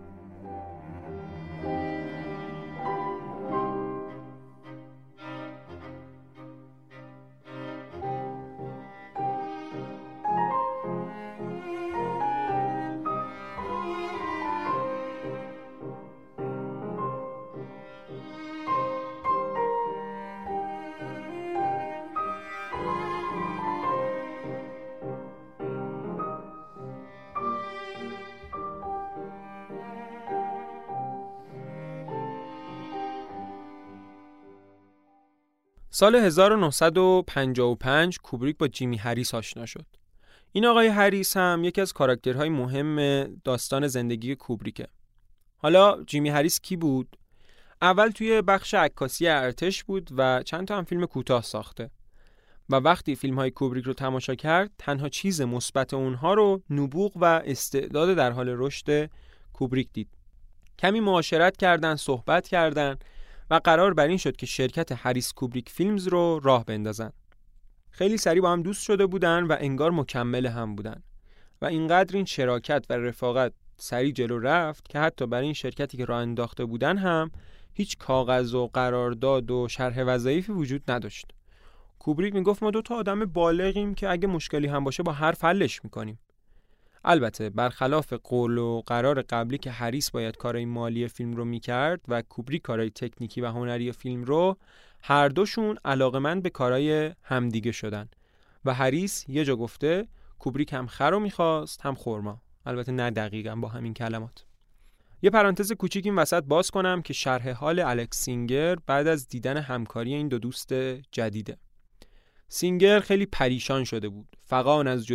سال 1955 کوبریک با جیمی هریس آشنا شد. این آقای هریس هم یکی از کاراکترهای مهم داستان زندگی کوبریکه. حالا جیمی هریس کی بود؟ اول توی بخش عکاسی ارتش بود و چند تا هم فیلم کوتاه ساخته. و وقتی فیلم‌های کوبریک رو تماشا کرد، تنها چیز مثبت اونها رو نبوغ و استعداد در حال رشد کوبریک دید. کمی معاشرت کردن، صحبت کردن و قرار بر این شد که شرکت هریس کوبریک فیلمز رو راه بندازن. خیلی سریع با هم دوست شده بودن و انگار مکمل هم بودن و اینقدر این شراکت و رفاقت سریع جلو رفت که حتی برای این شرکتی که راه انداخته بودن هم هیچ کاغذ و قرارداد و شرح وظایفی وجود نداشت. کوبریک میگفت ما 2 آدم بالغیم که اگه مشکلی هم باشه با حرف حلش میکنیم. البته برخلاف قول و قرار قبلی که هریس باید کارهای مالی فیلم رو میکرد و کوبریک کارهای تکنیکی و هنری فیلم رو، هر دوشون علاقه‌مند به کارهای همدیگه شدن و هریس یه جا گفته کوبریک هم خر رو میخواست هم خرما. البته نه دقیقاً با همین کلمات. یه پرانتز کوچیک این وسط باز کنم که شرح حال الکس سینگر بعد از دیدن همکاری این 2 دوست جدیده. سینگر خیلی پریشان شده بود. فغان از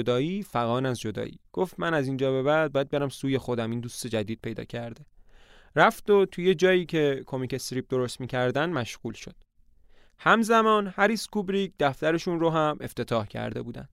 جدایی. گفت من از اینجا به بعد باید برم سوی خودم، این دوست جدید پیدا کرده. رفت و توی جایی که کمیک استریپ درست میکردن مشغول شد. همزمان هریس کوبریک دفترشون رو هم افتتاح کرده بودن.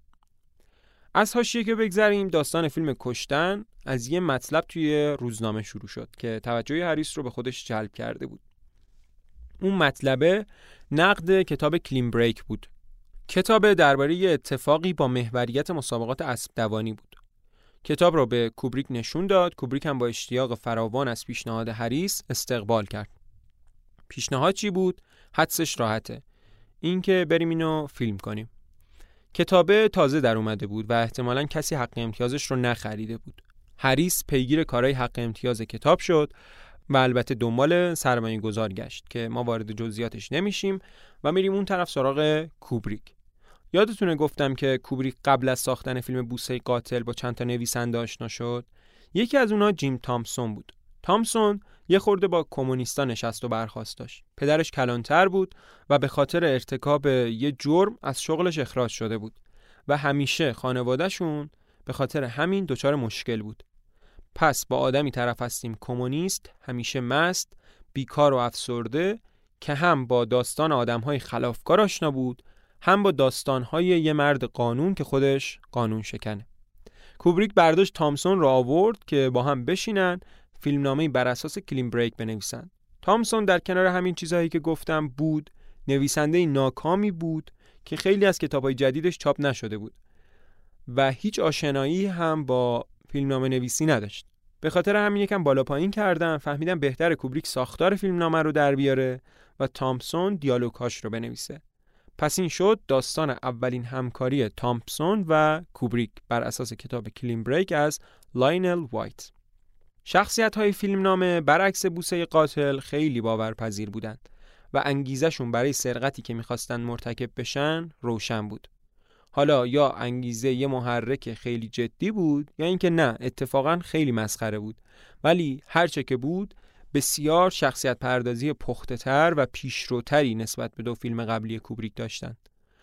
از حاشیه که بگذریم، داستان فیلم کشتن از یه مطلب توی روزنامه شروع شد که توجه هریس رو به خودش جلب کرده بود. اون مطلبه نقد کتاب کلین بریک بود. کتاب درباره یه اتفاقی با محوریت مسابقات اسب دوانی بود. کتاب رو به کوبریک نشون داد. کوبریک هم با اشتیاق فراوان از پیشنهاد هریس استقبال کرد. پیشنهاد چی بود؟ حدسش راحته. این که بریم اینو فیلم کنیم. کتابه تازه در اومده بود و احتمالاً کسی حق امتیازش رو نخریده بود. هریس پیگیر کارهای حق امتیاز کتاب شد و البته دنبال سرمایه گذار گشت که ما وارد جزئیاتش نمیشیم و میریم اون طرف سراغ کوبریک. یادتونه گفتم که کوبریک قبل از ساختن فیلم بوسه قاتل با چند تا نویسنده آشنا شد. یکی از اونها جیم تامسون بود. تامسون یه خورده با کمونیستا نشست و برخاست داشت. پدرش کلانتر بود و به خاطر ارتکاب یه جرم از شغلش اخراج شده بود و همیشه خانواده‌شون به خاطر همین دچار مشکل بود. پس با آدمی طرف هستیم کمونیست، همیشه مست، بیکار و افسرده که هم با داستان آدم‌های خلافکار آشنا بود، هم با داستان‌های یه مرد قانون که خودش قانون شکنه. کوبریک برداشت تامسون را آورد که با هم بشینن فیلمنامه‌ای بر اساس کلین بریک بنویسن. تامسون در کنار همین چیزهایی که گفتم بود، نویسنده ناکامی بود که خیلی از کتاب‌های جدیدش چاپ نشده بود و هیچ آشنایی هم با فیلمنامه نویسی نداشت. به خاطر همین یکم بالا پایین کردم، فهمیدم بهتره کوبریک ساختار فیلمنامه رو در بیاره و تامسون دیالوگ‌هاش رو بنویسه. پس این شد داستان اولین همکاری تامسون و کوبریک بر اساس کتاب کلین بریک از لاینل وایت. شخصیت‌های فیلمنامه برعکس بوسه قاتل خیلی باورپذیر بودند و انگیزشون برای سرقتی که می‌خواستن مرتکب بشن روشن بود. حالا یا انگیزه یه محرک خیلی جدی بود یا اینکه نه، اتفاقاً خیلی مسخره بود. ولی هرچه که بود بسیار شخصیت پردازی پخته‌تر و پیشروتری نسبت به 2 فیلم قبلی کوبریک داشتند.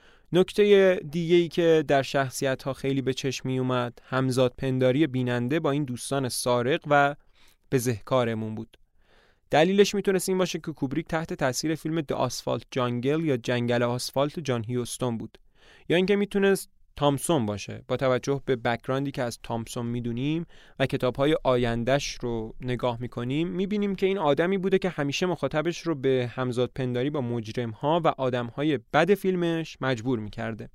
نکته دیگه‌ای که در شخصیت‌ها خیلی به چشم می اومد همزاد پنداری بیننده با این دوستان سارق و بزهکارمون بود. دلیلش میتونست این باشه که کوبریک تحت تاثیر فیلم د آسفالت جانگل یا جنگل آسفالت جان هیوستون بود، یا اینکه میتونست تامسون باشه. با توجه به بک‌گراندی که از تامسون میدونیم و کتاب‌های آینده‌اش رو نگاه میکنیم، میبینیم که این آدمی بوده که همیشه مخاطبش رو به همزاد پنداری با مجرم‌ها و آدم‌های بد فیلمش مجبور میکرده.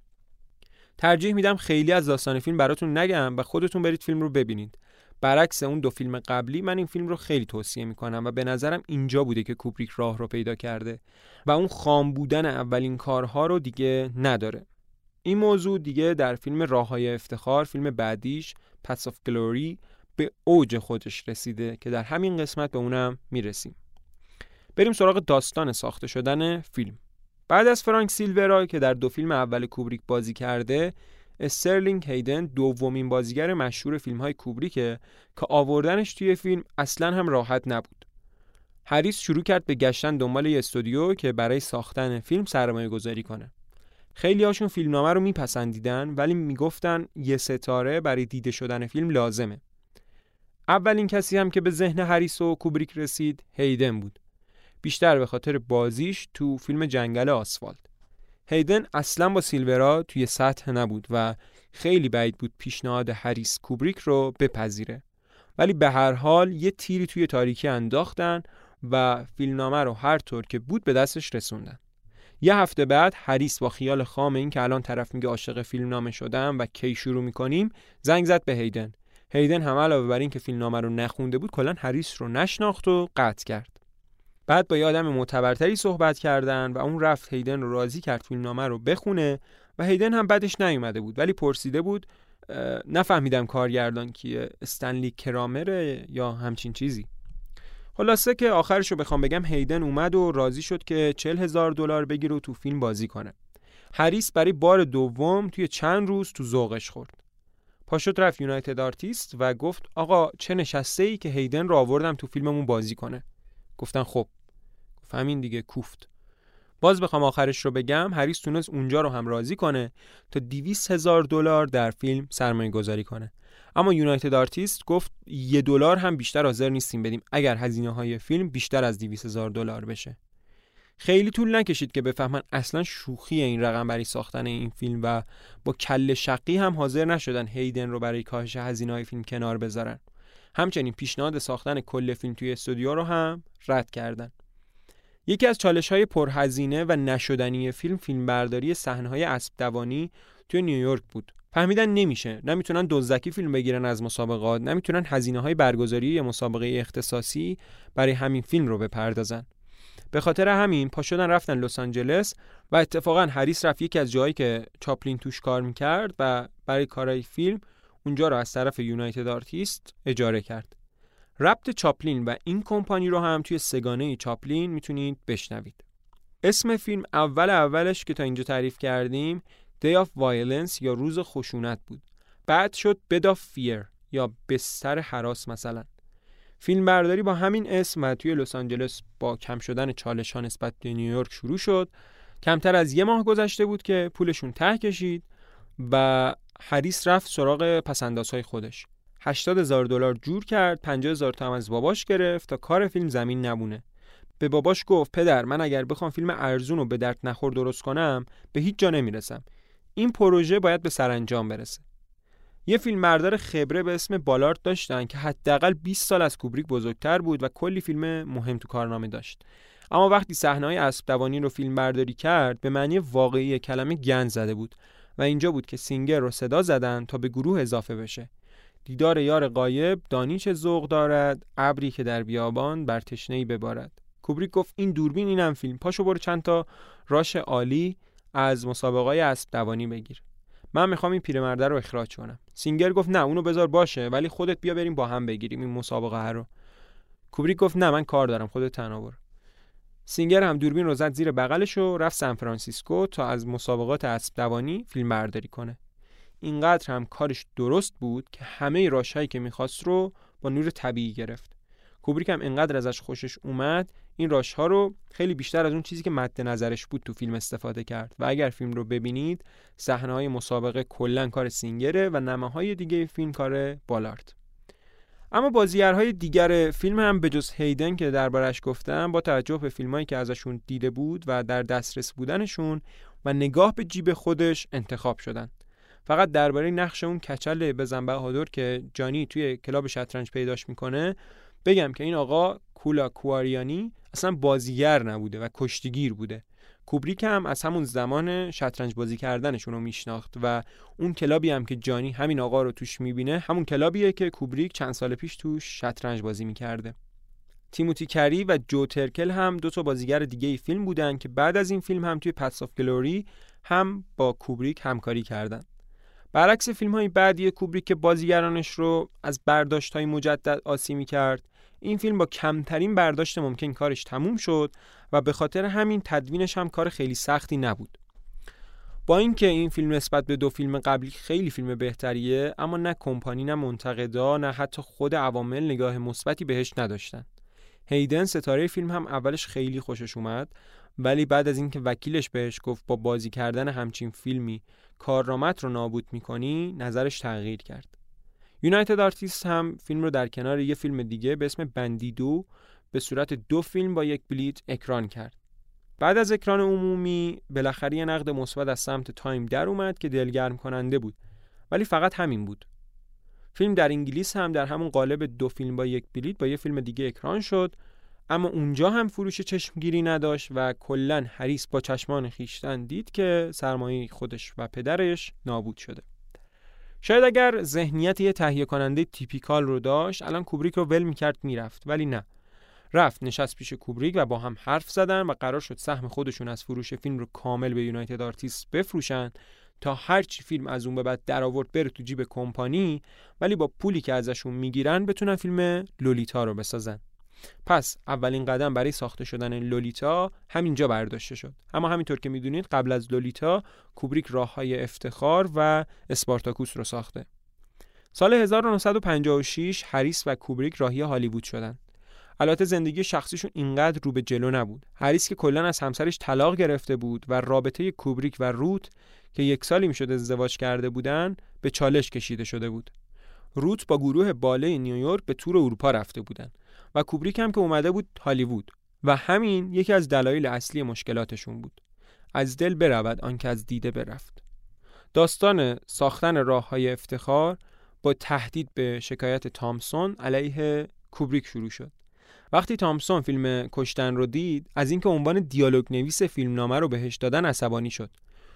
ترجیح میدم خیلی از داستان فیلم براتون نگم و خودتون برید فیلم رو ببینید. برعکس اون 2 فیلم قبلی من این فیلم رو خیلی توصیه میکنم و به نظرم اینجا بوده که کوبریک راه رو پیدا کرده و اون خام بودن اولین کارها رو دیگه نداره. این موضوع دیگه در فیلم راههای افتخار، فیلم بعدیش Paths of Glory، به اوج خودش رسیده که در همین قسمت به اونم میرسیم. بریم سراغ داستان ساخته شدن فیلم. بعد از فرانک سیلورا که در 2 فیلم اول کوبریک بازی کرده، استرلینگ هیدن دومین بازیگر مشهور فیلم‌های کوبریکه که آوردنش توی فیلم اصلاً هم راحت نبود. هریس شروع کرد به گشتن دنبال یه استودیو که برای ساختن فیلم سرمایه گذاری کنه. خیلی هاشون فیلمنامه رو میپسندیدن ولی میگفتن یه ستاره برای دیده شدن فیلم لازمه. اولین کسی هم که به ذهن هریس و کوبریک رسید هیدن بود. بیشتر به خاطر بازیش تو فیلم جنگل آسفالت. هیدن اصلا با سیلورا توی سطح نبود و خیلی بعید بود پیشنهاد هریس کوبریک رو بپذیره. ولی به هر حال یه تیری توی تاریکی انداختن و فیلمنامه رو هر طور که بود به دستش رسوندن. یه هفته بعد هریس با خیال خام این که الان طرف میگه عاشق فیلمنامه شدم و کی شروع میکنیم زنگ زد به هیدن. هیدن هم علاوه بر این که فیلمنامه رو نخونده بود کلا هریس رو نشناخت و قطع کرد. بعد با یه آدم معتبرتری صحبت کردن و اون رفت هیدن رو راضی کرد فیلمنامه رو بخونه و هیدن هم بعدش نیومده بود، ولی پرسیده بود نفهمیدم کارگردان کیه، استنلی کرامره یا همچین چیزی. خلاصه که آخرش رو بخوام بگم هیدن اومد و راضی شد که $40,000 بگیره و تو فیلم بازی کنه. هریس برای بار دوم توی چند روز تو ذوقش خورد. پاشد رفت یونایتد آرتیست و گفت آقا چه نشسته ای که هیدن رو آوردم تو فیلممون بازی کنه. گفتن خب. گفت همین دیگه، کوفت. باز بخوام آخرش رو بگم، هریس تونست اونجا رو هم راضی کنه تا $200,000 در فیلم سرمایه گذاری کنه. اما یونایتد آرتیست گفت $1 هم بیشتر حاضر نیستیم بدیم اگر هزینه‌های فیلم بیشتر از $200,000 بشه. خیلی طول نکشید که بفهمن اصلا شوخی این رقم برای ساختن این فیلم و با کله شقی هم حاضر نشدن هیدن رو برای کاهش هزینه‌های فیلم کنار بذارن. همچنین پیشنهاد ساختن کل فیلم توی استودیو رو هم رد کردن. یکی از چالش‌های پرهزینه و نشدنی فیلمبرداری صحنه‌های اسب دوانی توی نیویورک بود. فهمیدن نمیتونن دزدکی فیلم بگیرن از مسابقات، نمیتونن هزینه‌های برگزاری یه مسابقه اختصاصی برای همین فیلم رو بپردازن. به خاطر همین پا شدن رفتن لس آنجلس و اتفاقا هریس رفت یکی از جاهایی که چاپلین توش کار میکرد و برای کارهای فیلم اونجا رو از طرف یونایتد آرتیست اجاره کرد. ربط چاپلین و این کمپانی رو هم توی سگانه چاپلین میتونید بشنوید. اسم فیلم اولش که تا اینجا تعریف کردیم Day of Violence یا روز خشونت بود. بعد شد Bed of Fear یا بستر هراس مثلا. فیلم برداری با همین اسم و توی لس آنجلس با کم شدن چالش‌ها نسبت به نیویورک شروع شد. کمتر از 1 ماه گذشته بود که پولشون ته کشید و هریس رفت سراغ پس‌اندازهای خودش. $80,000 جور کرد، $50,000 هم از باباش گرفت تا کار فیلم زمین نمونه. به باباش گفت پدر من اگر بخوام فیلم ارزون و به درد نخور درست کنم به هیچ جا نمیرسم. این پروژه باید به سرانجام برسه. یه فیلمبردار خبره به اسم بالارد داشتن که حداقل 20 سال از کوبریک بزرگتر بود و کلی فیلم مهم تو کارنامه داشت. اما وقتی صحنه‌های اسب دوانی رو فیلمبرداری کرد به معنی واقعی کلمه گند زده بود و اینجا بود که سینگر رو صدا زدن تا به گروه اضافه بشه. دیدار یار غایب دانی چه ذوق دارد، ابری که در بیابان بر تشنه‌ای ببارد. کوبریک گفت این دوربین اینم فیلم، پاشو برو چند تا راش عالی از مسابقه‌های اسب دوانی بگیر. من میخوام این پیرمرده رو اخراج کنم. سینگر گفت نه اونو بذار باشه ولی خودت بیا بریم با هم بگیریم این مسابقه رو. کوبریک گفت نه من کار دارم، خودت تنها برو. سینگر هم دوربین رو زد زیر بغلش و رفت سان فرانسیسکو تا از مسابقات اسب دوانی فیلم برداری کنه. اینقدر هم کارش درست بود که همه راشایی که میخواست رو با نور طبیعی گرفت. کوبریک هم اینقدر ازش خوشش اومد این راش‌ها رو خیلی بیشتر از اون چیزی که مد نظرش بود تو فیلم استفاده کرد و اگر فیلم رو ببینید صحنه‌های مسابقه کلاً کار سینگره و نماهای دیگه فیلم کار بالارد. اما بازیگرهای دیگر فیلم هم به جز هیدن که دربارش گفتم با توجه به فیلمایی که ازشون دیده بود و در دسترس بودنشون و نگاه به جیب خودش انتخاب شدن. فقط درباره نقش اون کچل بزن بهادر که جانی توی کلاب شطرنج پیداش میکنه بگم که این آقا کولا کواریانی اصلا بازیگر نبوده و کشتیگیر بوده. کوبریک هم از همون زمان شطرنج بازی کردنشون رو میشناخت و اون کلابی هم که جانی همین آقا رو توش میبینه همون کلابیه که کوبریک چند سال پیش توش شطرنج بازی میکرده. تیموتی کری و جو ترکل هم 2 بازیگر دیگه ای فیلم بودن که بعد از این فیلم هم توی پتس آف گلوری هم با کوبریک همکاری کردن. برعکس فیلم‌های بعدی کوبریک که بازیگرانش رو از برداشت‌های مجدد آسی می‌کرد، این فیلم با کمترین برداشت ممکن کارش تموم شد و به خاطر همین تدوینش هم کار خیلی سختی نبود. با اینکه این فیلم نسبت به 2 فیلم قبلی خیلی فیلم بهتریه، اما نه کمپانی نه منتقدا نه حتی خود عوامل نگاه مثبتی بهش نداشتن. هیدن ستاره فیلم هم اولش خیلی خوشش اومد ولی بعد از اینکه وکیلش بهش گفت با بازی کردن همچین فیلمی کارنامت رو نابود میکنی نظرش تغییر کرد. یونایتد آرتیست هم فیلم رو در کنار یه فیلم دیگه به اسم بندیدو به صورت 2 فیلم با 1 بلیت اکران کرد. بعد از اکران عمومی بالاخره یه نقد مثبت از سمت تایم در اومد که دلگرم کننده بود ولی فقط همین بود. فیلم در انگلیس هم در همون قالب 2 فیلم با 1 بلیت با یه فیلم دیگه اکران شد اما اونجا هم فروش چشمگیری نداشت و کلاً هریس با چشمان خیشتن دید که سرمایه خودش و پدرش نابود شده. شاید اگر ذهنیت یه تهیه کننده تیپیکال رو داشت الان کوبریک رو ول می‌کرد میرفت ولی نه. رفت نشست پیش کوبریک و با هم حرف زدن و قرار شد سهم خودشون از فروش فیلم رو کامل به یونایتد آرتیست بفروشن تا هر چی فیلم از اون به بعد در آورد بره تو جیب کمپانی، ولی با پولی که ازشون میگیرن بتونن فیلم لولیتا رو بسازن. پس اولین قدم برای ساخته شدن لولیتا همینجا برداشته شد. اما همینطور که میدونید قبل از لولیتا کوبریک راههای افتخار و اسپارتاکوس رو ساخته. سال 1956 هریس و کوبریک راهی هالیوود شدن. البته زندگی شخصیشون اینقدر رو به جلو نبود. هریس که کلاً از همسرش طلاق گرفته بود و رابطه کوبریک و روت که 1 سالی میشد ازدواج کرده بودن به چالش کشیده شده بود. روت با گروه باله نیویورک به تور اروپا رفته بودن و کوبریک هم که اومده بود هالیوود و همین یکی از دلایل اصلی مشکلاتشون بود. از دل برود آن که از دیده برفت. داستان ساختن راههای افتخار با تهدید به شکایت تامسون علیه کوبریک شروع شد. وقتی تامسون فیلم کشتن رو دید، از اینکه عنوان دیالوگ نویس فیلمنامه رو بهش دادن عصبانی شد.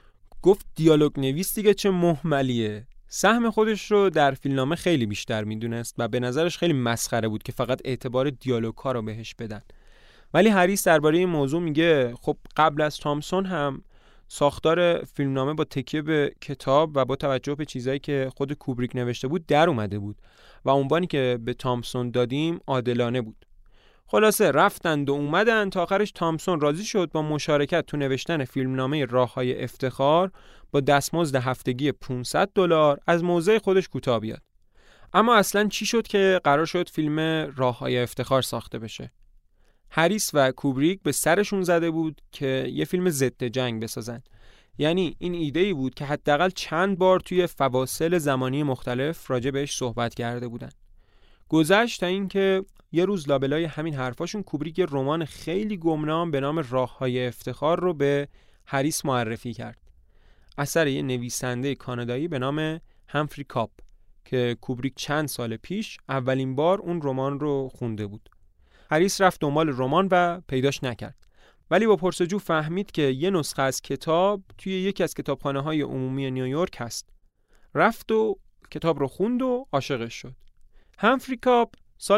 گفت دیالوگ نویس دیگه چه مهملیه. سهم خودش رو در فیلمنامه خیلی بیشتر میدونست و به نظرش خیلی مسخره بود که فقط اعتبار دیالوگ‌ها رو بهش بدن. ولی هریس درباره این موضوع میگه خب قبل از تامسون هم ساختار فیلمنامه با تکیه به کتاب و با توجه به چیزایی که خود کوبریک نوشته بود در اومده بود و عنوانی که به تامسون دادیم عادلانه بود. خلاصه رفتند و اومدن تا آخرش تامسون راضی شد با مشارکت تو نوشتن فیلمنامه راههای افتخار با دستمزد هفتگی $500 از موضع خودش کوتاه بیاد. اما اصلاً چی شد که قرار شد فیلم راههای افتخار ساخته بشه؟ هریس و کوبریک به سرشون زده بود که یه فیلم ضد جنگ بسازن. یعنی این ایده‌ای بود که حداقل چند بار توی فواصل زمانی مختلف راجع بهش صحبت کرده بودن. گذشت تا اینکه یه روز لابلای همین حرفاشون کوبریک یه رمان خیلی گمنام به نام راههای افتخار رو به هریس معرفی کرد. اثر یه نویسنده کانادایی به نام همفری کاپ که کوبریک چند سال پیش اولین بار اون رمان رو خونده بود. هریس رفت دنبال رمان و پیداش نکرد. ولی با پرسجو فهمید که یه نسخه از کتاب توی یکی از کتابخانه‌های عمومی نیویورک هست. رفت و کتاب رو خوند و عاشقش شد. همفری کاپ سال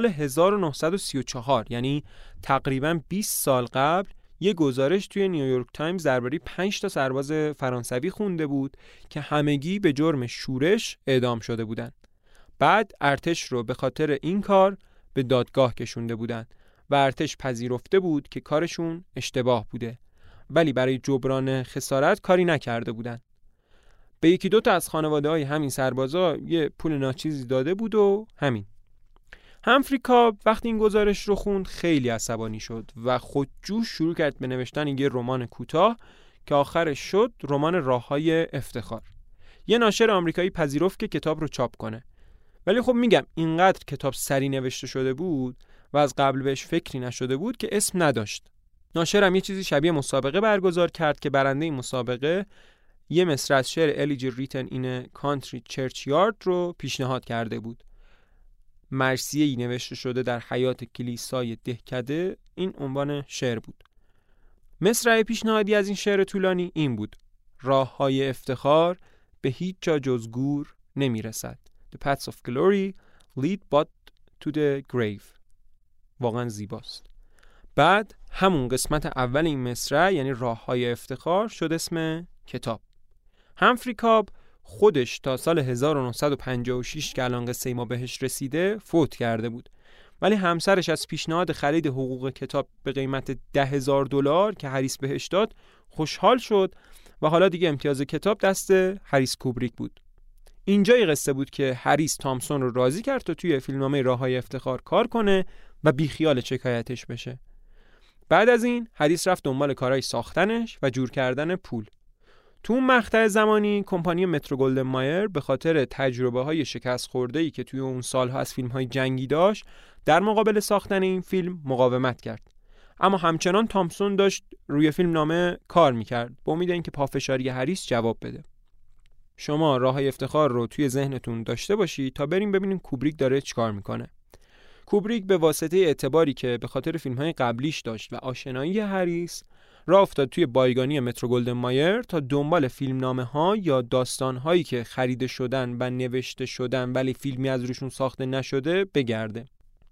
1934 یعنی تقریباً 20 سال قبل یه گزارش توی نیویورک تایمز درباره 5 تا سرباز فرانسوی خونده بود که همگی به جرم شورش اعدام شده بودن. بعد ارتش رو به خاطر این کار به دادگاه کشونده بودن و ارتش پذیرفته بود که کارشون اشتباه بوده، ولی برای جبران خسارت کاری نکرده بودن. به 1-2 تا از خانواده‌های همین سربازا یه پول ناچیزی داده بود و همین. همفری کاپ وقتی این گزارش رو خوند خیلی عصبانی شد و خودجوش شروع کرد به نوشتن یه رمان کوتاه که آخرش شد رمان راههای افتخار. یه ناشر آمریکایی پذیرفت که کتاب رو چاپ کنه. ولی خب میگم اینقدر کتاب سری نوشته شده بود و از قبل بهش فکری نشده بود که اسم نداشت. ناشرم یه چیزی شبیه مسابقه برگزار کرد که برنده این مسابقه یه مصرع از شعر الیجی ریتن این کانتری چرچیارد رو پیشنهاد کرده بود. مرثیه‌ای نوشته شده در حیاط کلیسای دهکده این عنوان شعر بود. مصرع پیشنهادی از این شعر طولانی این بود: راههای افتخار به هیچ جا جز گور نمیرسد. The paths of glory lead but to the grave. واقعا زیباست. بعد همون قسمت اول این مصرع یعنی راههای افتخار شد اسم کتاب. همفری کاپ خودش تا سال 1956 که الان قصه ما بهش رسیده فوت کرده بود، ولی همسرش از پیشنهاد خرید حقوق کتاب به قیمت $10,000 که هریس بهش داد خوشحال شد و حالا دیگه امتیاز کتاب دست هریس کوبریک بود. اینجای قصه بود که هریس تامسون رو راضی کرد تا توی فیلمنامه راههای افتخار کار کنه و بیخیال شکایتش بشه. بعد از این هریس رفت دنبال کارهای ساختنش و جور کردن پول. تو اون مقطع زمانی کمپانی مترو گلدن مایر به خاطر تجربه‌های شکست خورده‌ای که توی اون سال‌ها از فیلم‌های جنگی داشت در مقابل ساختن این فیلم مقاومت کرد. اما همچنان تامسون داشت روی فیلمنامه کار می‌کرد با امید اینکه پافشاری هریس جواب بده. شما راههای افتخار رو توی ذهنتون داشته باشید تا بریم ببینیم کوبریک داره چیکار میکنه. کوبریک به واسطه اعتباری که به خاطر فیلم‌های قبلیش داشت و آشنایی هریس راه افتاد توی بایگانی مترو گلدن مایر تا دنبال فیلمنامه‌ها یا داستان‌هایی که خریده شدن و نوشته شدن ولی فیلمی از روشون ساخته نشده بگرده.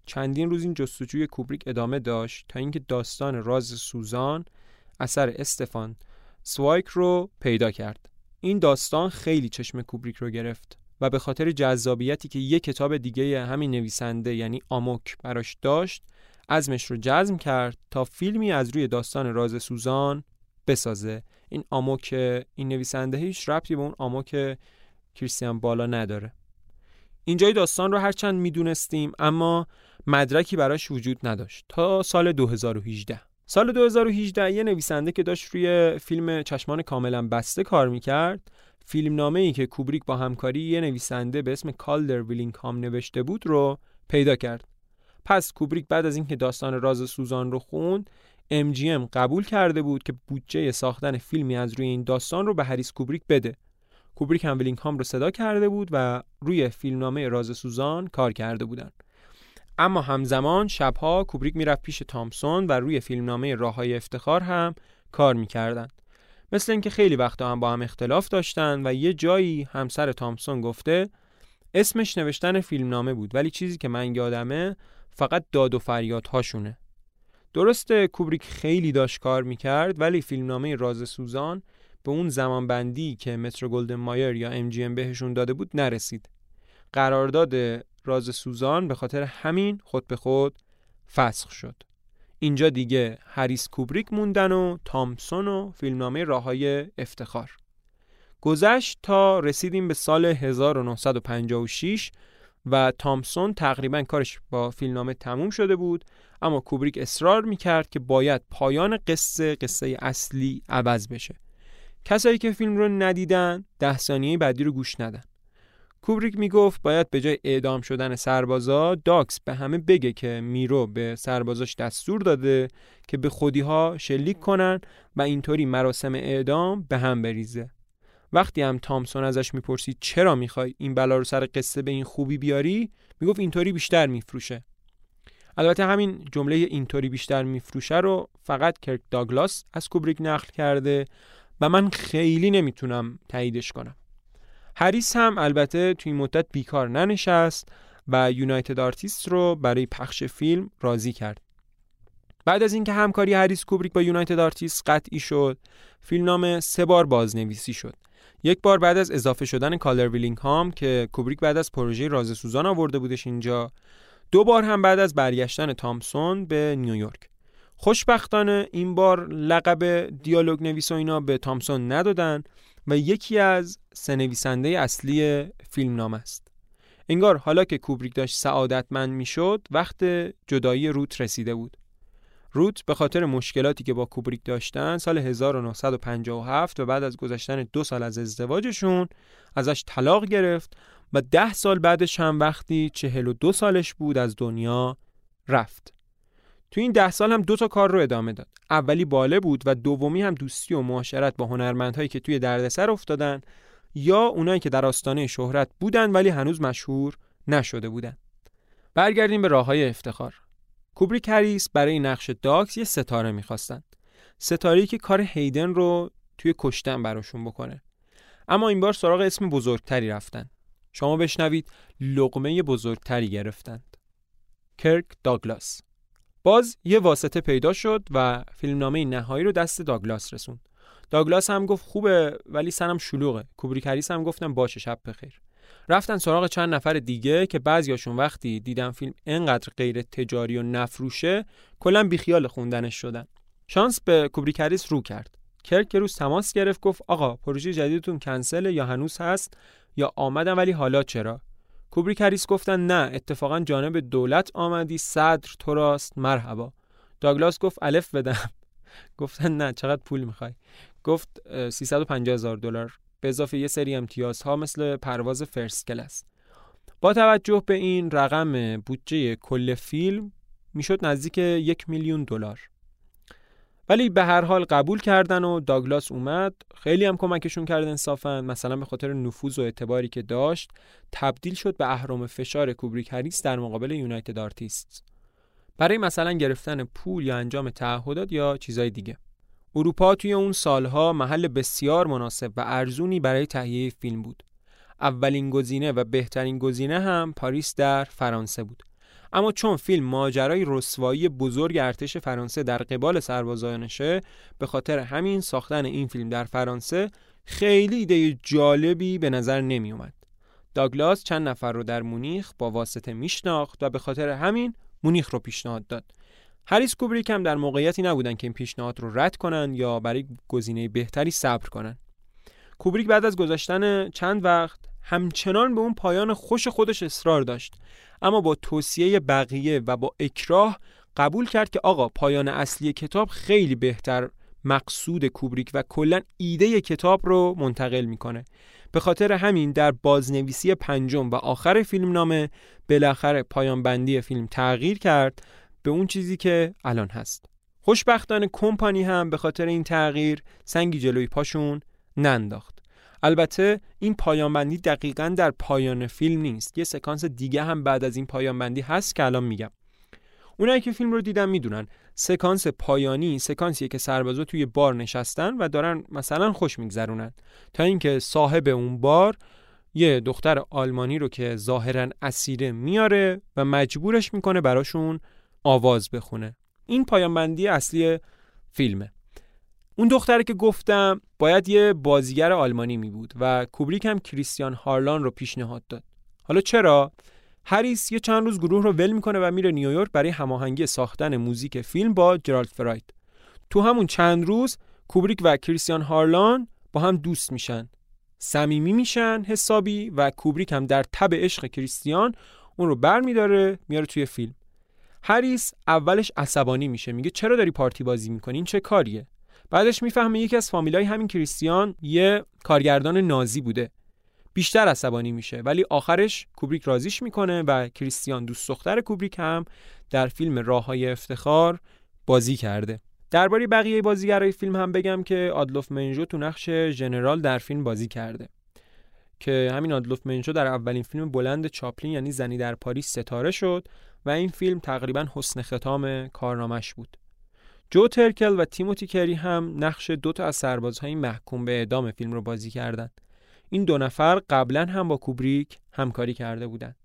چندین روز این جستجوی کوبریک ادامه داشت تا اینکه داستان راز سوزان اثر استفان سوایک رو پیدا کرد. این داستان خیلی چشم کوبریک رو گرفت و به خاطر جذابیتی که یک کتاب دیگه همین نویسنده یعنی آموک براش داشت عزمش رو جزم کرد تا فیلمی از روی داستان راز سوزان بسازه. این آموک این نویسنده هیچ ربطی به اون آموک کریستیان بالا نداره. اینجای داستان رو هرچند میدونستیم اما مدرکی براش وجود نداشت تا سال 2018. سال 2018 یه نویسنده که داشت روی فیلم چشمان کاملا بسته کار میکرد، فیلمنامه‌ای که کوبریک با همکاری یه نویسنده به اسم کالدر ویلینگهام نوشته بود رو پیدا کرد. پس کوبریک بعد از اینکه داستان راز سوزان رو خوند، MGM قبول کرده بود که بودجه ساختن فیلمی از روی این داستان رو به هریس کوبریک بده. کوبریک هم ویلینگهام رو صدا کرده بود و روی فیلمنامه راز سوزان کار کرده بودن. اما همزمان شبها کوبریک میرفت پیش تامسون و روی فیلمنامه راههای افتخار هم کار میکردن. مثل اینکه خیلی وقتا هم با هم اختلاف داشتن و یه جایی همسر تامسون گفته اسمش نوشتن فیلمنامه بود ولی چیزی که من یادمه فقط داد و فریاد هاشونه. درسته کوبریک خیلی داشت کار میکرد ولی فیلمنامه راز سوزان به اون زمانبندی که مترو گلدن مایر یا MGM بهشون داده بود نرسید. قرارداد راز سوزان به خاطر همین خود به خود فسخ شد. اینجا دیگه هریس کوبریک موندن و تامسون و فیلمنامه راههای افتخار. گذشت تا رسیدیم به سال 1956 و تامسون تقریبا کارش با فیلمنامه تموم شده بود، اما کوبریک اصرار میکرد که باید پایان قصه اصلی عوض بشه. کسایی که فیلم رو ندیدن 10 ثانیه بعدی رو گوش ندن. کوبریک میگفت باید به جای اعدام شدن سربازا داکس به همه بگه که میرو به سربازاش دستور داده که به خودی‌ها شلیک کنن و اینطوری مراسم اعدام به هم بریزه. وقتی هم تامسون ازش میپرسید چرا میخوای این بلا رو سر قصه به این خوبی بیاری، میگفت اینطوری بیشتر میفروشه. البته همین جمله اینطوری بیشتر میفروشه رو فقط کرک داگلاس از کوبریک نقل کرده و من خیلی نمیتونم تاییدش کنم. هریس هم البته توی این مدت بیکار ننشست و یونایتد آرتیست رو برای پخش فیلم راضی کرد. بعد از اینکه همکاری هریس کوبریک با یونایتد آرتیست قطعی شد، فیلمنامه 3 بار بازنویسی شد. 1 بار بعد از اضافه شدن کالدر ویلینگهام که کوبریک بعد از پروژه راز سوزان آورده بودش اینجا. 2 بار هم بعد از برگشتن تامسون به نیویورک. خوشبختانه این بار لقب دیالوگ نویس و اینا به تامسون ندادن و یکی از 3 نویسنده اصلی فیلمنامه است. انگار حالا که کوبریک داشت سعادتمند میشد، وقت جدایی روت رسیده بود. روت به خاطر مشکلاتی که با کوبریک داشتن سال 1957 و بعد از گذشتن 2 سال از ازدواجشون ازش طلاق گرفت و 10 سال بعدش هم وقتی 42 سالش بود از دنیا رفت. تو این 10 سال هم 2 تا کار رو ادامه داد. اولی باله بود و دومی هم دوستی و معاشرت با هنرمندهایی که توی دردسر افتادن یا اونایی که در آستانه شهرت بودن ولی هنوز مشهور نشده بودن. برگردیم به راههای افتخار. کوبریک هریس برای نقش داکس یه ستاره می‌خواستن. ستاره‌ای که کار هیدن رو توی کشتن براشون بکنه. اما این بار سراغ اسم بزرگتری رفتن. شما بشنوید لقمه بزرگتری گرفتند. کرک داگلاس. باز یه واسطه پیدا شد و فیلمنامه نهایی رو دست داگلاس رسوند. داگلاس هم گفت خوبه ولی سرم شلوغه. کوبریک هریس هم گفتن باشه شب بخیر. رفتن سراغ چند نفر دیگه که بعضیاشون وقتی دیدن فیلم انقدر غیر تجاری و نفروشه کلا بیخیال خوندنش شدن. شانس به کوبریک هریس رو کرد. کرک روز تماس گرفت، گفت آقا پروژه جدیدتون کنسله یا هنوز هست یا آمدن ولی حالا چرا؟ کوبریک هریس گفتن نه اتفاقا جانب دولت آمدی، صدر تو راست، مرحبا. داگلاس گفت الف بدم. گفتن نه چقدر پول میخوای؟ گفت $350,000 به اضافه یه سری امتیازها مثل پرواز فرست کلاس. با توجه به این رقم بودجه کل فیلم میشد نزدیک $1,000,000. ولی به هر حال قبول کردن و داگلاس اومد. خیلی هم کمکشون کرد انصافا. مثلا به خاطر نفوذ و اعتباری که داشت تبدیل شد به اهرم فشار کوبریک هریس در مقابل یونایتد آرتیست برای مثلا گرفتن پول یا انجام تعهدات یا چیزای دیگه. اروپا توی اون سالها محل بسیار مناسب و ارزونی برای تهیه فیلم بود. اولین گزینه و بهترین گزینه هم پاریس در فرانسه بود. اما چون فیلم ماجرای رسوایی بزرگ ارتش فرانسه در قبال سربازانشه، به خاطر همین ساختن این فیلم در فرانسه خیلی ایده جالبی به نظر نمی اومد. داگلاس چند نفر رو در مونیخ با واسطه میشناخت و به خاطر همین مونیخ رو پیشنهاد داد. هریس کوبریک هم در موقعیتی نبودن که این پیشنهاد رو رد کنن یا برای گزینه بهتری صبر کنن. کوبریک بعد از گذشتن چند وقت همچنان به اون پایان خوش خودش اصرار داشت، اما با توصیه بقیه و با اکراه قبول کرد که آقا پایان اصلی کتاب خیلی بهتر مقصود کوبریک و کلا ایده کتاب رو منتقل میکنه. به خاطر همین در بازنویسی پنجم و آخر فیلمنامه بالاخره پایان بندی فیلم تغییر کرد به اون چیزی که الان هست. خوشبختانه کمپانی هم به خاطر این تغییر سنگی جلوی پاشون ننداخت. البته این پایان بندی دقیقاً در پایان فیلم نیست. یه سکانس دیگه هم بعد از این پایان بندی هست که الان میگم. اونایی که فیلم رو دیدن میدونن سکانس پایانی سکانسیه که سربازا توی بار نشستن و دارن مثلا خوش میگذرونن تا اینکه صاحب اون بار یه دختر آلمانی رو که ظاهراً اسیره میاره و مجبورش میکنه براشون آواز بخونه. این پایان بندی اصلی فیلمه. اون دختره که گفتم باید یه بازیگر آلمانی می بود و کوبریک هم کریستیان هارلان رو پیشنهاد داد. حالا چرا؟ هریس یه چند روز گروه رو ول میکنه و میره نیویورک برای هماهنگی ساختن موزیک فیلم با جرالد فرایت. تو همون چند روز کوبریک و کریستیان هارلان با هم دوست میشن، صمیمی میشن حسابی و کوبریک هم در تب عشق کریستیان اون رو برمیداره میاره توی فیلم. هریس اولش عصبانی میشه، میگه چرا داری پارتی بازی میکنی؟ این چه کاریه؟ بعدش میفهمه یکی از فامیلای همین کریستیان یه کارگردان نازی بوده. بیشتر عصبانی میشه ولی آخرش کوبریک راضیش میکنه و کریستیان دوست دختر کوبریک هم در فیلم راههای افتخار بازی کرده. درباره بقیه بازیگرای فیلم هم بگم که آدولف منژو تو نقش ژنرال در فیلم بازی کرده که همین آدولف منژو در اولین فیلم بلند چاپلین یعنی زنی در پاریس ستاره شد و این فیلم تقریبا حسن ختام کارنامش بود. جو ترکل و تیموتی کری هم نقش دوتا از سربازهای محکوم به اعدام فیلم رو بازی کردن. این دو نفر قبلا هم با کوبریک همکاری کرده بودن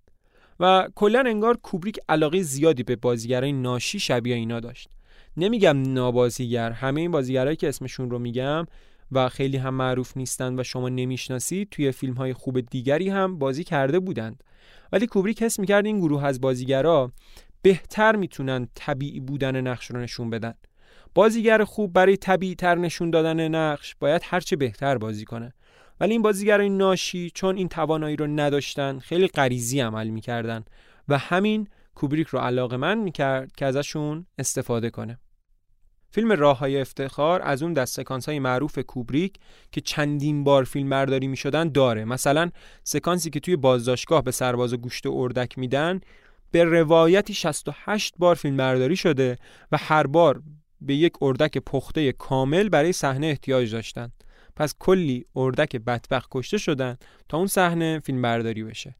و کلا انگار کوبریک علاقه زیادی به بازیگرای ناشی شبیه اینا داشت. نمیگم نابازیگر، همه این بازیگرایی که اسمشون رو میگم و خیلی هم معروف نیستن و شما نمیشناسید توی فیلم‌های خوب دیگری هم بازی کرده بودند، ولی کوبریک حس می‌کرد این گروه از بازیگرا بهتر میتونن طبیعی بودن نقش رو نشون بدن. بازیگر خوب برای طبیعی تر نشون دادن نقش باید هرچه بهتر بازی کنه، ولی این بازیگرای ناشی چون این توانایی رو نداشتن خیلی غریزی عمل میکردن و همین کوبریک رو علاقه‌مند میکرد که ازشون استفاده کنه. فیلم راههای افتخار از اون دست سکانس‌های معروف کوبریک که چندین بار فیلم برداری میشدن داره. مثلا سکانسی که توی بازداشتگاه به سرباز گوشت اردک میدن به روایتی 68 بار فیلم برداری شده و هر بار به یک اردک پخته کامل برای صحنه احتیاج داشتن. پس کلی اردک بدبخت کشته شدن تا اون صحنه فیلم برداری بشه.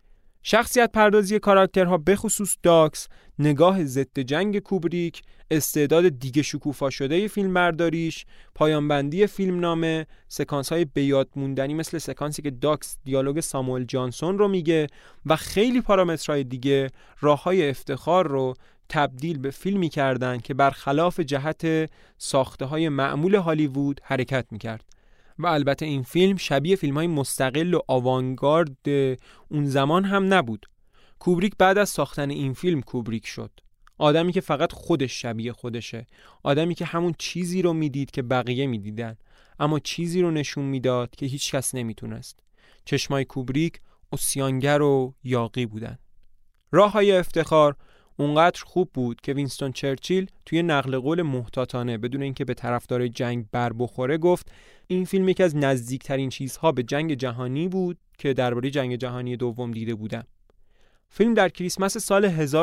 شخصیت پردازی کاراکترها به خصوص داکس، نگاه ضد جنگ کوبریک، استعداد دیگه شکوفا شده فیلم برداریش، پایان بندی فیلمنامه، سکانس‌های به یاد موندنی مثل سکانسی که داکس دیالوگ ساموئل جانسون رو میگه و خیلی پارامترهای دیگه راههای افتخار رو تبدیل به فیلمی کردن که برخلاف جهت ساخته‌های معمول هالیوود حرکت میکرد. و البته این فیلم شبیه فیلم‌های مستقل و آوانگارد اون زمان هم نبود. کوبریک بعد از ساختن این فیلم کوبریک شد. آدمی که فقط خودش شبیه خودشه. آدمی که همون چیزی رو میدید که بقیه میدیدن، اما چیزی رو نشون میداد که هیچ کس نمیتونست. چشمای کوبریک عصیانگر و یاغی بودن. راههای افتخار اونقدر خوب بود که وینستون چرچیل توی نقل قول محتاطانه بدون اینکه به طرفدار جنگ بر بخوره گفت این فیلم یکی از نزدیکترین چیزها به جنگ جهانی بود که درباره جنگ جهانی دوم دیده بودم. فیلم در کریسمس سال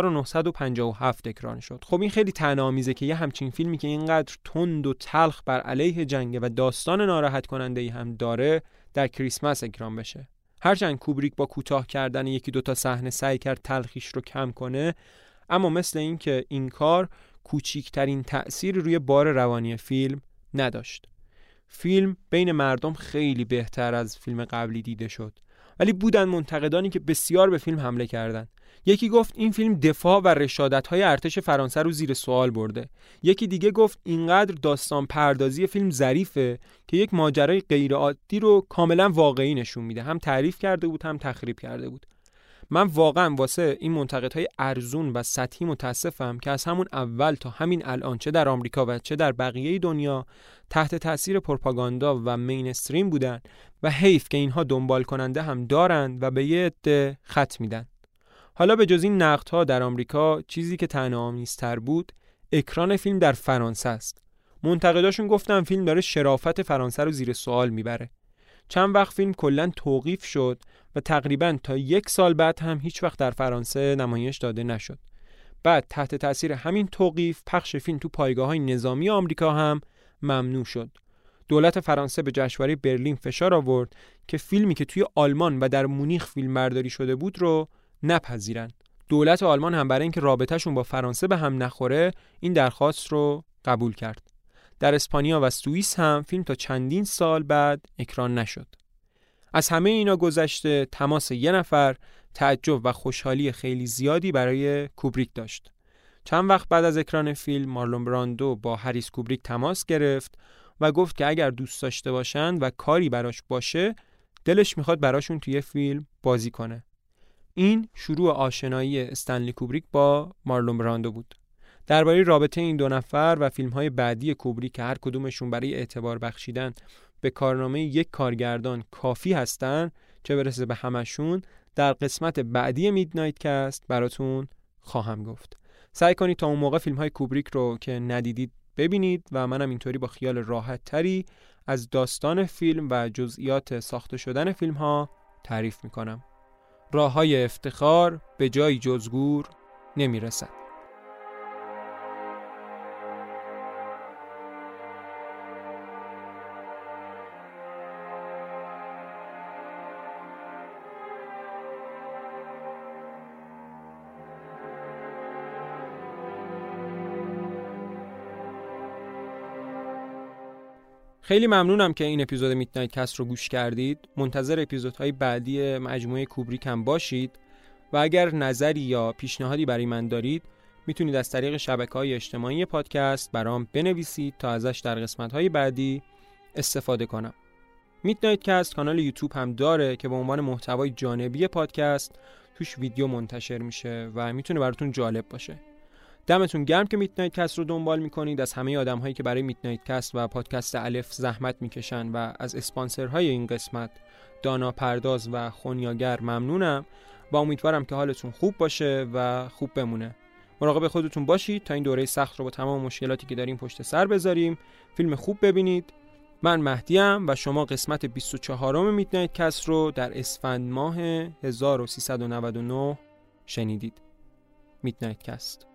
1957 اکران شد. خب این خیلی طعنه‌آمیزه که یه همچین فیلمی که اینقدر تند و تلخ بر علیه جنگ و داستان ناراحت کننده‌ای هم داره در کریسمس اکران بشه. هرچند کوبریک با کوتاه کردن یکی دوتا صحنه سعی کرد تلخیش رو کم کنه، اما مثل این که این کار کوچکترین تأثیر روی بار روانی فیلم نداشت. فیلم بین مردم خیلی بهتر از فیلم قبلی دیده شد ولی بودن منتقدانی که بسیار به فیلم حمله کردند. یکی گفت این فیلم دفاع و رشادت‌های ارتش فرانسه رو زیر سوال برده. یکی دیگه گفت اینقدر داستان پردازی فیلم ظریفه که یک ماجرای غیر عادی رو کاملا واقعی نشون میده. هم تعریف کرده بود هم تخریب کرده بود. من واقعا واسه این منتقدهای ارزون و سطحی متاسفم که از همون اول تا همین الان چه در آمریکا و چه در بقیه دنیا تحت تاثیر پروپاگاندا و مینستریم بودن و حیف که اینها دنبال کننده هم دارن و به یه عده خط میدن. حالا به جز این نقدها در آمریکا چیزی که طعنه‌آمیزتر بود اکران فیلم در فرانسه است. منتقداشون گفتن فیلم داره شرافت فرانسه رو زیر سوال میبره. چند وقت فیلم کلاً توقیف شد و تقریباً تا 1 سال بعد هم هیچ وقت در فرانسه نمایش داده نشد. بعد تحت تاثیر همین توقیف پخش فیلم تو پایگاه‌های نظامی آمریکا هم ممنوع شد. دولت فرانسه به جشنواره برلین فشار آورد که فیلمی که توی آلمان و در مونیخ فیلمبرداری شده بود رو نپذیرن. دولت آلمان هم برای اینکه رابطه‌شون با فرانسه به هم نخوره این درخواست رو قبول کرد. در اسپانیا و سوئیس هم فیلم تا چندین سال بعد اکران نشد. از همه اینا گذشته تماس یه نفر تعجب و خوشحالی خیلی زیادی برای کوبریک داشت. چند وقت بعد از اکران فیلم مارلون براندو با هریس کوبریک تماس گرفت و گفت که اگر دوست داشته باشن و کاری براش باشه دلش میخواد براشون توی فیلم بازی کنه. این شروع آشنایی استنلی کوبریک با مارلون براندو بود. درباره رابطه این دو نفر و فیلم‌های بعدی کوبریک که هر کدومشون برای اعتبار بخشیدن به کارنامه یک کارگردان کافی هستن چه برسه به همشون در قسمت بعدی میدنایت کست براتون خواهم گفت. سعی کنید تا اون موقع فیلم‌های کوبریک رو که ندیدید ببینید و منم اینطوری با خیال راحت تری از داستان فیلم و جزئیات ساخته شدن فیلم‌ها تعریف می‌کنم. راه‌های افتخار به جایی جز گور نمی‌رسد. خیلی ممنونم که این اپیزود میدنایت کست رو گوش کردید. منتظر اپیزودهای بعدی مجموعه کوبریک هم باشید و اگر نظری یا پیشنهادی برای من دارید میتونید از طریق شبکه‌های اجتماعی پادکست برام بنویسید تا ازش در قسمت‌های بعدی استفاده کنم. میدنایت کست کانال یوتیوب هم داره که به عنوان محتوای جانبی پادکست توش ویدیو منتشر میشه و میتونه براتون جالب باشه. دمتون گرم که میدنایت کست رو دنبال میکنید. از همه آدم‌هایی که برای میدنایت کست و پادکست الف زحمت میکشن و از اسپانسرهای این قسمت دانا پرداز و خونیاگر ممنونم و امیدوارم که حالتون خوب باشه و خوب بمونه. مراقب خودتون باشید تا این دوره سخت رو با تمام مشکلاتی که داریم پشت سر بذاریم. فیلم خوب ببینید. من مهدیم و شما قسمت 24 میدنایت کست رو در اسفند ماه 1399 شنیدید. میدنایت کست.